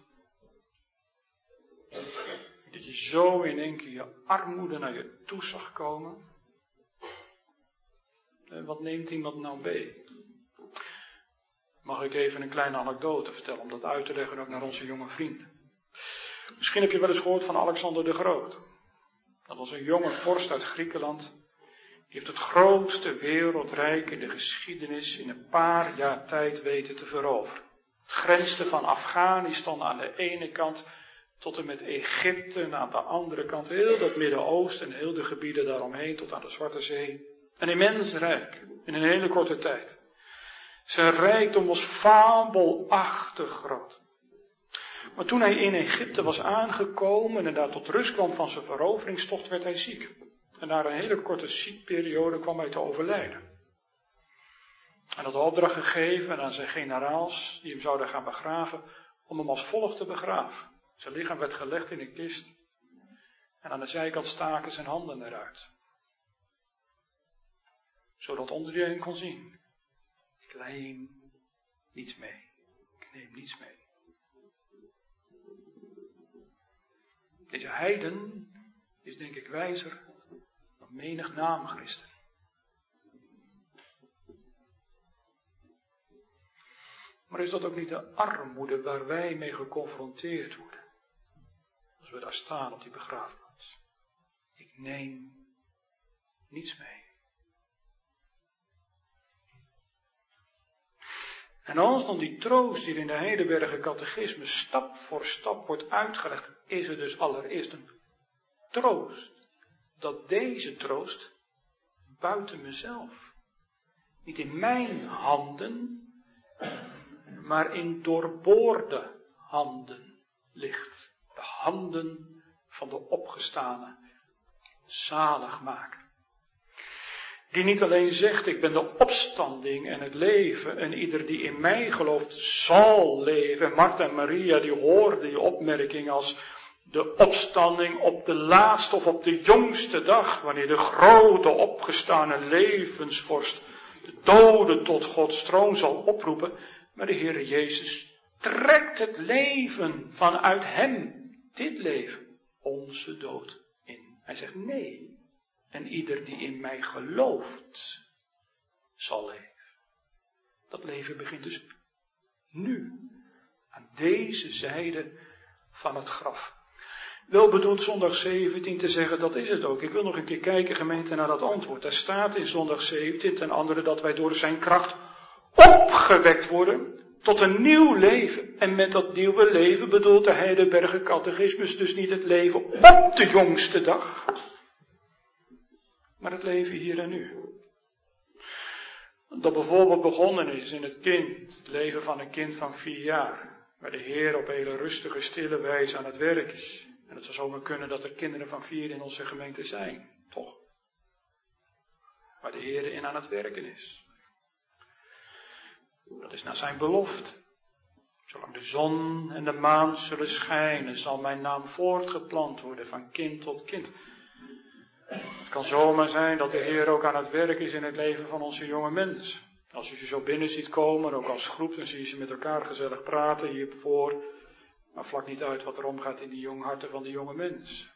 Dat je zo in één keer je armoede naar je toe zag komen. En wat neemt iemand nou mee? Mag ik even een kleine anekdote vertellen om dat uit te leggen ook naar onze jonge vrienden. Misschien heb je wel eens gehoord van Alexander de Groot. Dat was een jonge vorst uit Griekenland. Die heeft het grootste wereldrijk in de geschiedenis in een paar jaar tijd weten te veroveren. Het grensde van Afghanistan aan de ene kant tot en met Egypte en aan de andere kant heel dat Midden-Oosten en heel de gebieden daaromheen tot aan de Zwarte Zee. Een immens rijk in een hele korte tijd. Zijn rijkdom was fabelachtig groot. Maar toen hij in Egypte was aangekomen en daar tot rust kwam van zijn veroveringstocht, werd hij ziek. En na een hele korte ziekperiode kwam hij te overlijden. En had de opdracht gegeven aan zijn generaals, die hem zouden gaan begraven, om hem als volgt te begraven. Zijn lichaam werd gelegd in een kist. En aan de zijkant staken zijn handen eruit. Zodat iedereen kon zien. Ik neem niets mee. Ik neem niets mee. Deze heiden is denk ik wijzer dan menig naamchristen. Maar is dat ook niet de armoede waar wij mee geconfronteerd worden? Als we daar staan op die begraafplaats. Ik neem niets mee. En als dan die troost hier in de Heidelberger Catechismus stap voor stap wordt uitgelegd, is er dus allereerst een troost. Dat deze troost buiten mezelf, niet in mijn handen, maar in doorboorde handen ligt. De handen van de opgestane zaligmaker. Die niet alleen zegt, ik ben de opstanding en het leven en ieder die in mij gelooft zal leven. En Martha en Maria die hoorden die opmerking als de opstanding op de laatste of op de jongste dag. Wanneer de grote opgestane levensvorst de doden tot Gods troon zal oproepen. Maar de Heere Jezus trekt het leven vanuit hem, dit leven, onze dood in. Hij zegt nee. En ieder die in mij gelooft, zal leven. Dat leven begint dus nu, aan deze zijde van het graf. Wel bedoelt zondag zeventien te zeggen, dat is het ook. Ik wil nog een keer kijken, gemeente, naar dat antwoord. Er staat in zondag zeventien ten andere dat wij door zijn kracht opgewekt worden tot een nieuw leven. En met dat nieuwe leven bedoelt de Heidelberger Catechismus dus niet het leven op de jongste dag, maar het leven hier en nu. Dat bijvoorbeeld begonnen is in het kind, het leven van een kind van vier jaar, waar de Heer op hele rustige, stille wijze aan het werk is. En het zou zomaar kunnen dat er kinderen van vier in onze gemeente zijn, toch? Waar de Heer in aan het werken is. Dat is naar zijn belofte. Zolang de zon en de maan zullen schijnen, zal mijn naam voortgeplant worden van kind tot kind. Het kan zomaar zijn dat de Heer ook aan het werk is in het leven van onze jonge mensen. Als je ze zo binnen ziet komen, ook als groep, dan zie je ze met elkaar gezellig praten hiervoor. Maar vlak niet uit wat er omgaat in die jonge harten van die jonge mens.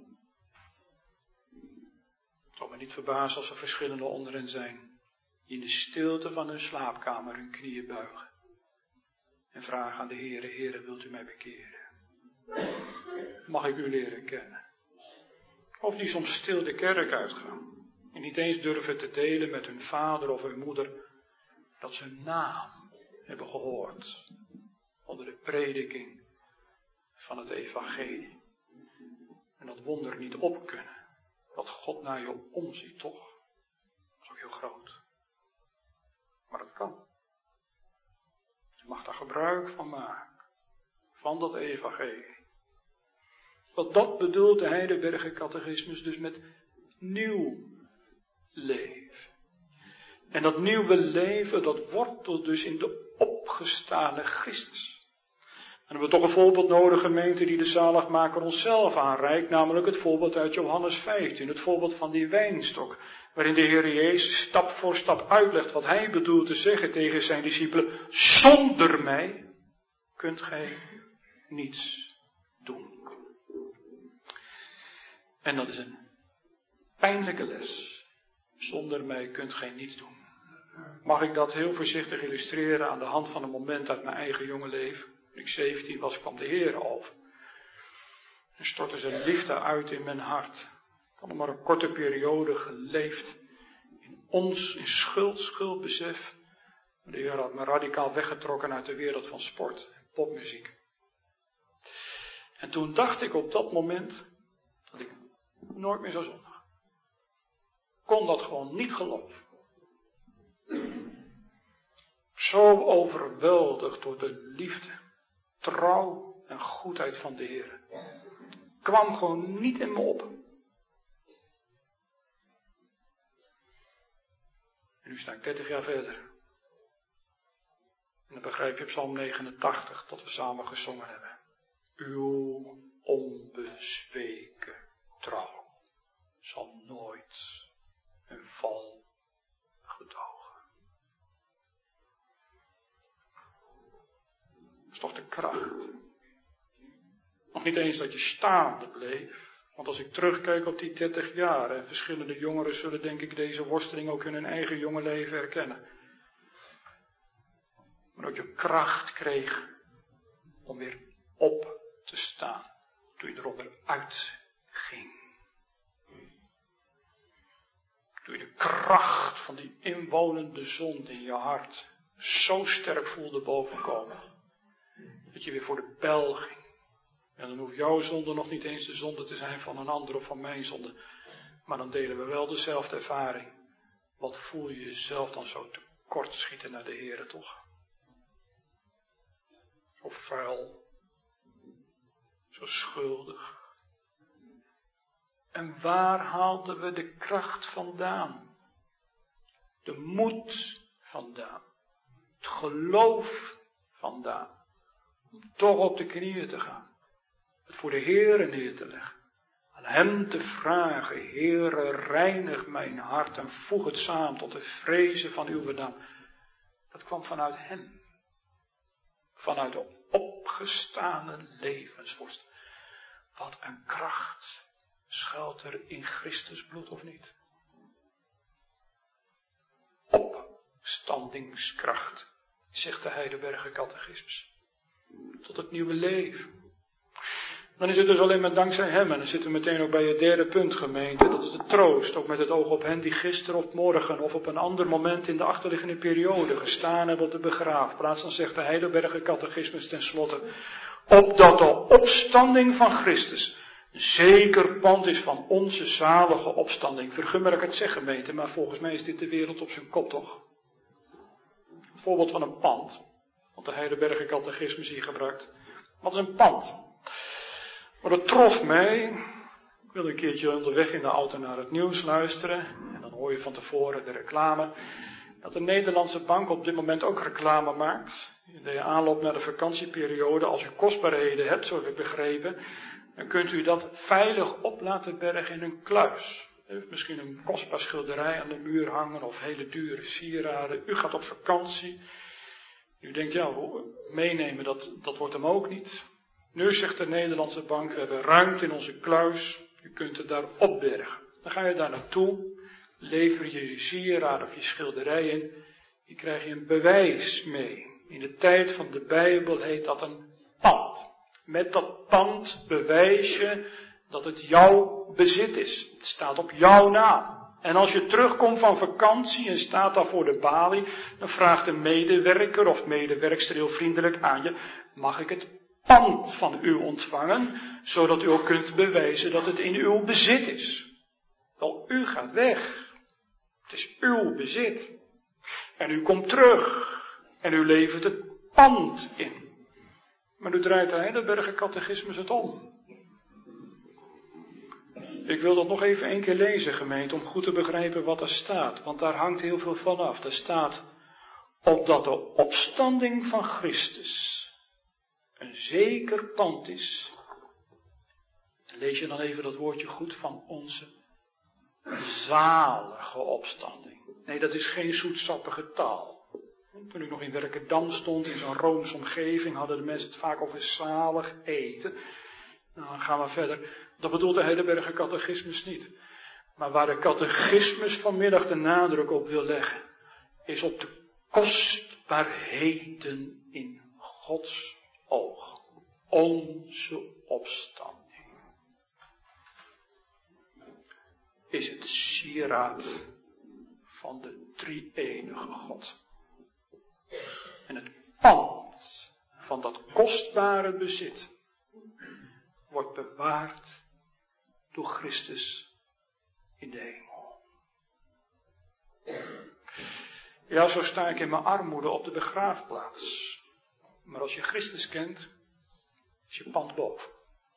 Het zal me niet verbazen als er verschillende onder hen zijn, die in de stilte van hun slaapkamer hun knieën buigen. En vragen aan de Heere, Heere, wilt u mij bekeren? Mag ik u leren kennen? Of die soms stil de kerk uitgaan. En niet eens durven te delen met hun vader of hun moeder dat ze hun naam hebben gehoord onder de prediking van het evangelie. En dat wonder niet op kunnen. Dat God naar je omziet, toch? Dat is ook heel groot. Maar dat kan. Je mag daar gebruik van maken. Van dat evangelie. Wat dat bedoelt de Heidelberger Catechismus dus met nieuw leven. En dat nieuwe leven, dat wortelt dus in de opgestane Christus. En we hebben toch een voorbeeld nodig, gemeente, die de zaligmaker onszelf aanreikt, namelijk het voorbeeld uit Johannes vijftien, het voorbeeld van die wijnstok, waarin de Heer Jezus stap voor stap uitlegt wat hij bedoelt te zeggen tegen zijn discipelen. Zonder mij kunt gij niets doen. En dat is een pijnlijke les. Zonder mij kunt gij niets doen. Mag ik dat heel voorzichtig illustreren aan de hand van een moment uit mijn eigen jonge leven? Toen ik zeventien was, kwam de Heer over. En stortte zijn liefde uit in mijn hart. Ik had nog maar een korte periode geleefd. In ons, in schuld, schuldbesef. De Heer had me radicaal weggetrokken uit de wereld van sport en popmuziek. En toen dacht ik op dat moment dat ik nooit meer zou zondigen. Kon dat gewoon niet geloven. Zo overweldigd door de liefde, trouw en goedheid van de Heer. Kwam gewoon niet in me op. En nu sta ik dertig jaar verder. En dan begrijp je op Psalm negenentachtig dat we samen gezongen hebben. Uw onbezweken trouw zal nooit een val gedogen. Dat is toch de kracht. Nog niet eens dat je staande bleef. Want als ik terugkijk op die dertig jaar, en verschillende jongeren zullen denk ik deze worsteling ook in hun eigen jonge leven herkennen. Maar dat je kracht kreeg om weer op te staan. Toen je eronder uitging. Toen je de kracht van die inwonende zonde in je hart zo sterk voelde bovenkomen. Dat je weer voor de pijl ging. En dan hoeft jouw zonde nog niet eens de zonde te zijn van een ander of van mijn zonde. Maar dan delen we wel dezelfde ervaring. Wat voel je jezelf dan zo tekort schieten naar de Heere, toch? Zo vuil. Zo schuldig. En waar haalden we de kracht vandaan? De moed vandaan. Het geloof vandaan. Om toch op de knieën te gaan. Het voor de Heere neer te leggen. Aan hem te vragen, Heere, reinig mijn hart en voeg het samen tot de vrezen van uw naam. Dat kwam vanuit hem. Vanuit de opgestane levensvorst. Wat een kracht schuilt er in Christus bloed of niet? Opstandingskracht, zegt de Heidelberger Catechismus. Tot het nieuwe leven. Dan is het dus alleen maar dankzij hem. En dan zitten we meteen ook bij het derde punt, gemeente. Dat is de troost. Ook met het oog op hen die gisteren of morgen of op een ander moment in de achterliggende periode gestaan hebben op de begraafplaats. Dan zegt de Heidelberger Catechismus tenslotte. Opdat de opstanding van Christus een zeker pand is van onze zalige opstanding. Vergun me dat ik het zeg, gemeente, maar volgens mij is dit de wereld op zijn kop, toch? Een voorbeeld van een pand. Want de Heidelberger Catechismus hier gebruikt. Wat is een pand? Maar dat trof mij. Ik wilde een keertje onderweg in de auto naar het nieuws luisteren. En dan hoor je van tevoren de reclame. Dat de Nederlandse bank op dit moment ook reclame maakt. In de aanloop naar de vakantieperiode. Als u kostbaarheden hebt, zo heb ik begrepen. Dan kunt u dat veilig op laten bergen in een kluis. U heeft misschien een kostbaar schilderij aan de muur hangen of hele dure sieraden. U gaat op vakantie. U denkt, ja, meenemen, dat, dat wordt hem ook niet. Nu zegt de Nederlandse bank, we hebben ruimte in onze kluis. U kunt het daar opbergen. Dan ga je daar naartoe. Lever je je sieraden of je schilderij in. Je krijgt je een bewijs mee. In de tijd van de Bijbel heet dat een pand. Met dat pand bewijs je dat het jouw bezit is. Het staat op jouw naam. En als je terugkomt van vakantie en staat daar voor de balie, dan vraagt een medewerker of medewerkster heel vriendelijk aan je, mag ik het pand van u ontvangen, zodat u ook kunt bewijzen dat het in uw bezit is. Wel, u gaat weg. Het is uw bezit. En u komt terug. En u levert het pand in. Maar nu draait de Heidelberger Catechismus het om. Ik wil dat nog even één keer lezen, gemeente, om goed te begrijpen wat er staat. Want daar hangt heel veel van af. Er staat, opdat de opstanding van Christus een zeker pand is. Lees je dan even dat woordje goed, van onze zalige opstanding. Nee, dat is geen zoetsappige taal. Toen ik nog in Werkendam stond, in zo'n Roomse omgeving, hadden de mensen het vaak over zalig eten. Nou, dan gaan we verder. Dat bedoelt de Heidelberger Catechismus niet. Maar waar de Catechismus vanmiddag de nadruk op wil leggen, is op de kostbaarheden in Gods oog. Onze opstanding is het sieraad van de drie-enige God. En het pand van dat kostbare bezit wordt bewaard door Christus in de hemel. Ja, zo sta ik in mijn armoede op de begraafplaats. Maar als je Christus kent, is je pand boven.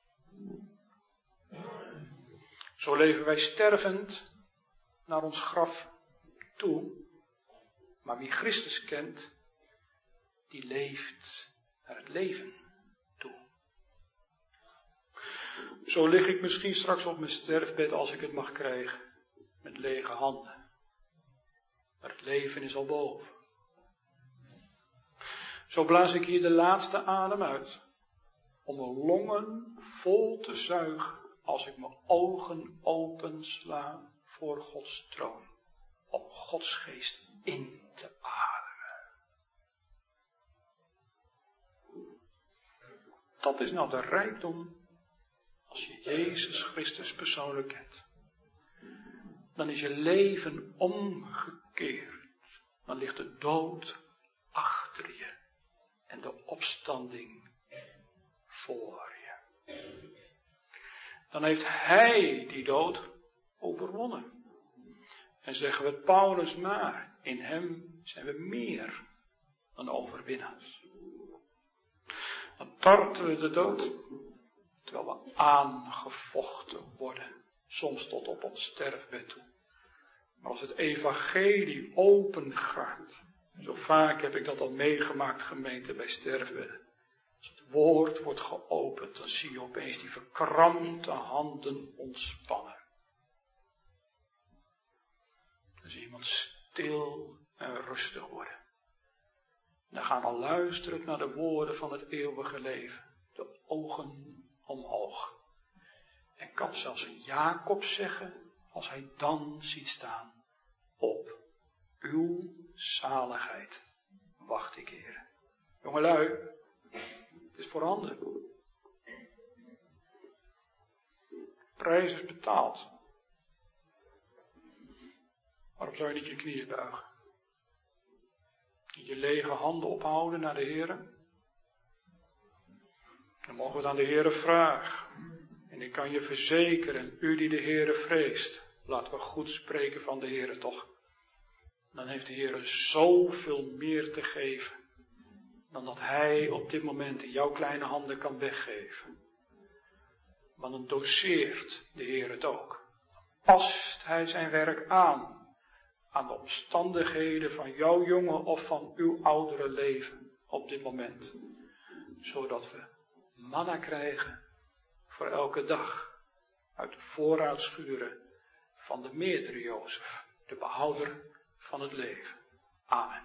Zo leven wij stervend naar ons graf toe. Maar wie Christus kent, die leeft naar het leven toe. Zo lig ik misschien straks op mijn sterfbed, als ik het mag krijgen, met lege handen. Maar het leven is al boven. Zo blaas ik hier de laatste adem uit, om mijn longen vol te zuigen, als ik mijn ogen opensla voor Gods troon, om Gods geest in te ademen. Dat is nou de rijkdom als je Jezus Christus persoonlijk kent. Dan is je leven omgekeerd. Dan ligt de dood achter je en de opstanding voor je. Dan heeft Hij die dood overwonnen. En zeggen we Paulus maar, in Hem zijn we meer dan overwinnaars. Dan tarten we de dood, terwijl we aangevochten worden, soms tot op ons sterfbed toe. Maar als het evangelie open gaat, zo vaak heb ik dat al meegemaakt, gemeente, bij sterfbedden. Als het woord wordt geopend, dan zie je opeens die verkrampte handen ontspannen. Dan zie je iemand stil en rustig worden. En dan gaan al luisterend naar de woorden van het eeuwige leven, de ogen omhoog. En kan zelfs Jacob zeggen, als hij dan ziet staan, op uw zaligheid wacht ik, Heer. Jongelui, het is voorhanden. Prijs is betaald. Waarom zou je niet je knieën buigen? Je lege handen ophouden naar de Heer. Dan mogen we het aan de Heer vragen. En ik kan je verzekeren, u die de Heer vreest, laten we goed spreken van de Heer toch. Dan heeft de Heer zoveel meer te geven dan dat Hij op dit moment in jouw kleine handen kan weggeven. Maar dan doseert de Heer het ook. Past Hij zijn werk aan, aan de omstandigheden van jouw jonge of van uw oudere leven op dit moment. Zodat we manna krijgen voor elke dag uit de voorraadschuren van de meerdere Jozef, de behouder van het leven. Amen.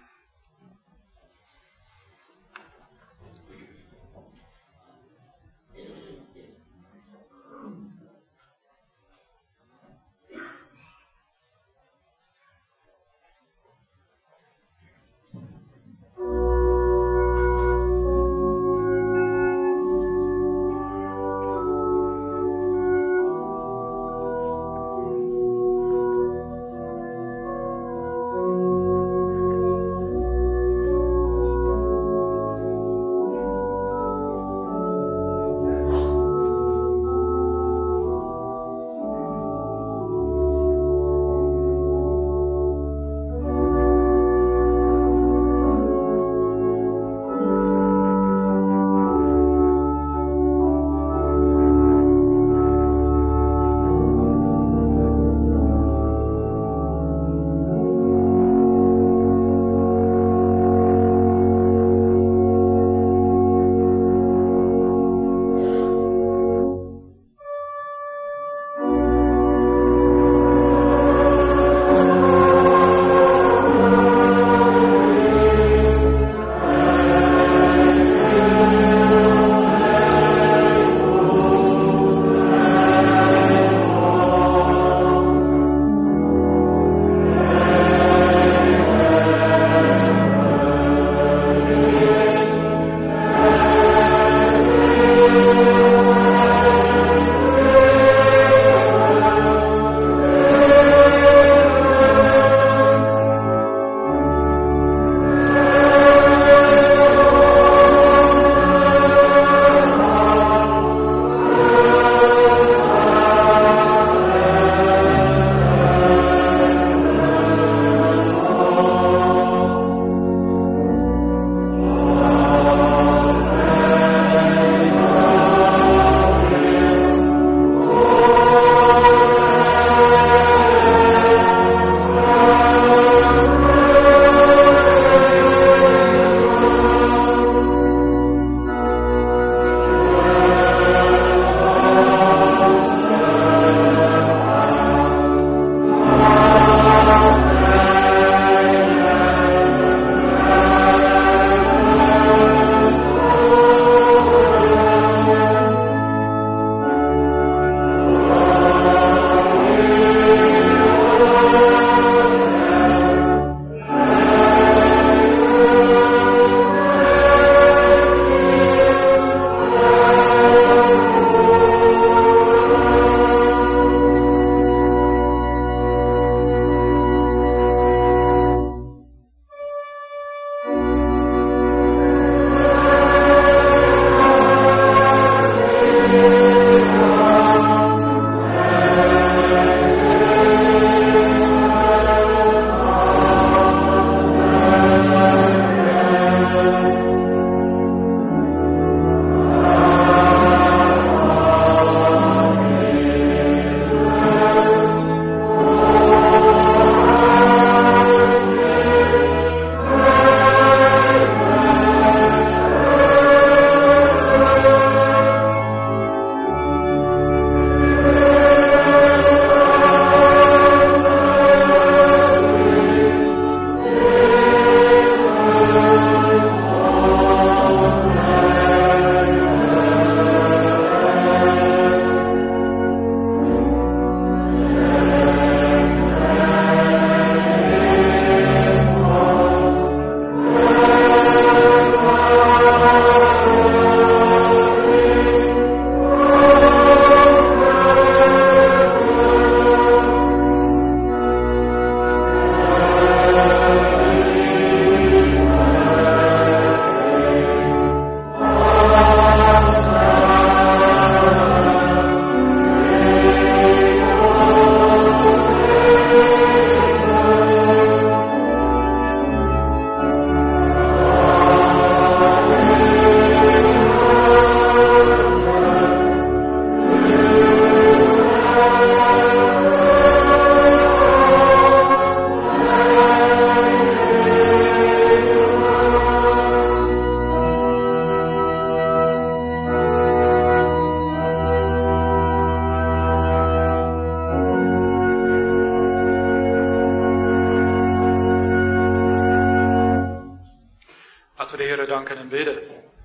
Heere danken en bidden.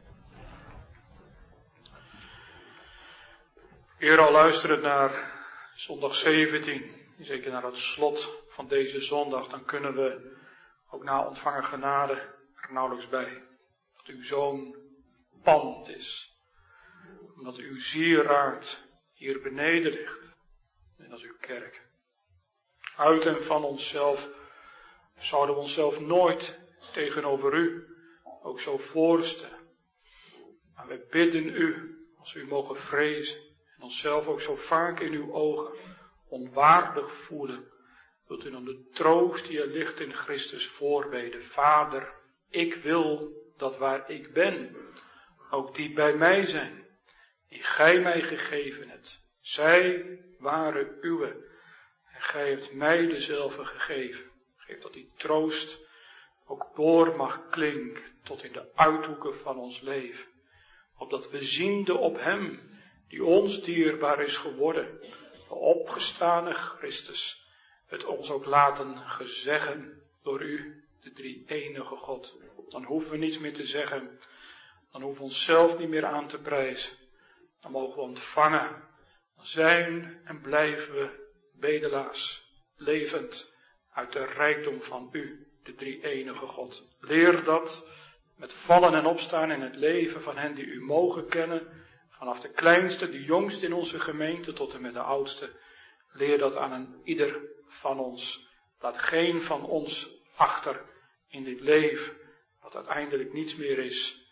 Heer, al luisterend naar zondag zeventien, zeker naar het slot van deze zondag, dan kunnen we ook na ontvangen genade er nauwelijks bij. Dat uw Zoon pand is. Omdat uw zieraad hier beneden ligt. En dat is uw kerk. Uit en van onszelf zouden we onszelf nooit tegenover u ook zo voorstellen. Maar we bidden u, als we u mogen vrezen en onszelf ook zo vaak in uw ogen onwaardig voelen, wilt u dan de troost die er ligt in Christus voorbeden. Vader, ik wil dat waar ik ben, ook die bij mij zijn, die gij mij gegeven hebt. Zij waren uwe en gij hebt mij dezelfde gegeven. Geef dat die troost ook door mag klinken tot in de uithoeken van ons leven. Opdat we ziende op hem, die ons dierbaar is geworden, de opgestane Christus, het ons ook laten gezeggen door u, de drie enige God. Dan hoeven we niets meer te zeggen. Dan hoeven we onszelf niet meer aan te prijzen. Dan mogen we ontvangen. Dan zijn en blijven we bedelaars, levend uit de rijkdom van u, de drie enige God. Leer dat met vallen en opstaan in het leven van hen die u mogen kennen. Vanaf de kleinste, de jongste in onze gemeente tot en met de oudste. Leer dat aan een ieder van ons. Laat geen van ons achter in dit leven, wat uiteindelijk niets meer is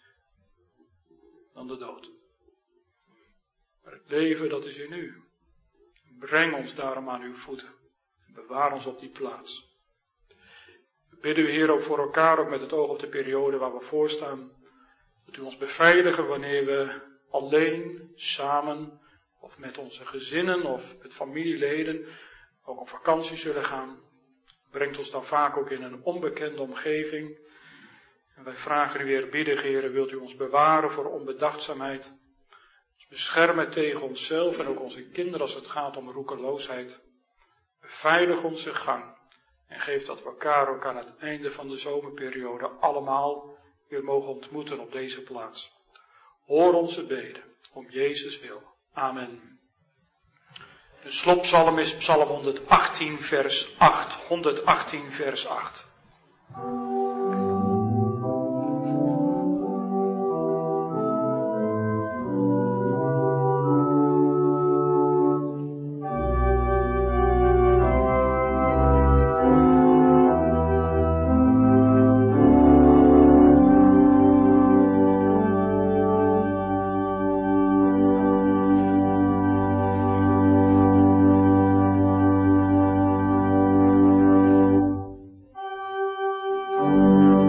dan de dood. Maar het leven, dat is in u. Breng ons daarom aan uw voeten. En bewaar ons op die plaats. We bidden u, Heer, ook voor elkaar, ook met het oog op de periode waar we voor staan. Dat u ons beveiligen wanneer we alleen, samen, of met onze gezinnen, of met familieleden, ook op vakantie zullen gaan. Brengt ons dan vaak ook in een onbekende omgeving. En wij vragen u weer, bidden, Heer, wilt u ons bewaren voor onbedachtzaamheid. Ons beschermen tegen onszelf en ook onze kinderen als het gaat om roekeloosheid. Beveilig onze gang. En geef dat we elkaar ook aan het einde van de zomerperiode allemaal weer mogen ontmoeten op deze plaats. Hoor onze beden, om Jezus wil. Amen. De slotpsalm is psalm honderdachttien vers acht. honderdachttien vers acht. Thank you.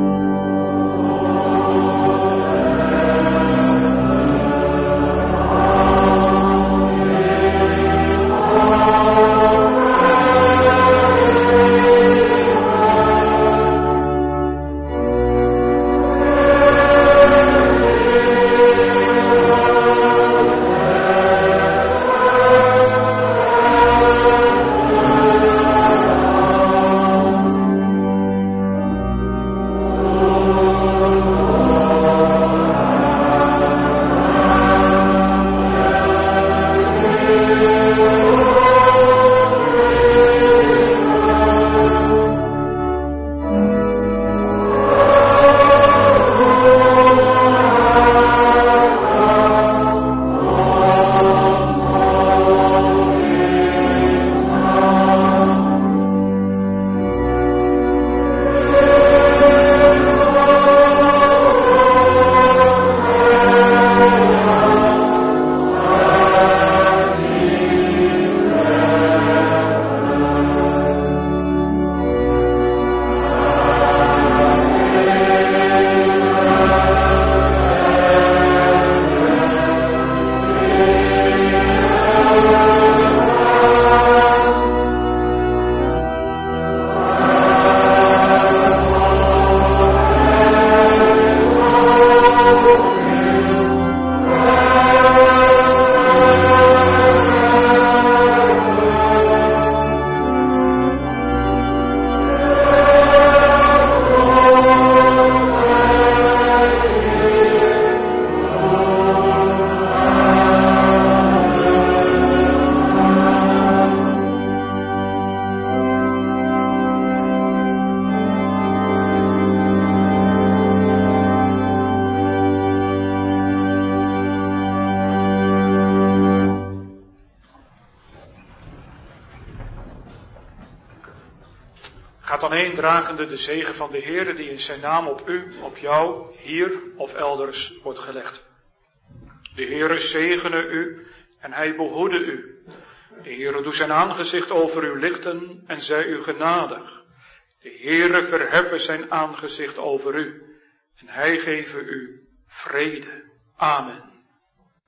Gaat dan heen dragende de zegen van de Heere die in zijn naam op u, op jou, hier of elders wordt gelegd. De Heere zegene u en hij behoede u. De Heere doet zijn aangezicht over u lichten en zij u genadig. De Heere verheffen zijn aangezicht over u en hij geven u vrede. Amen.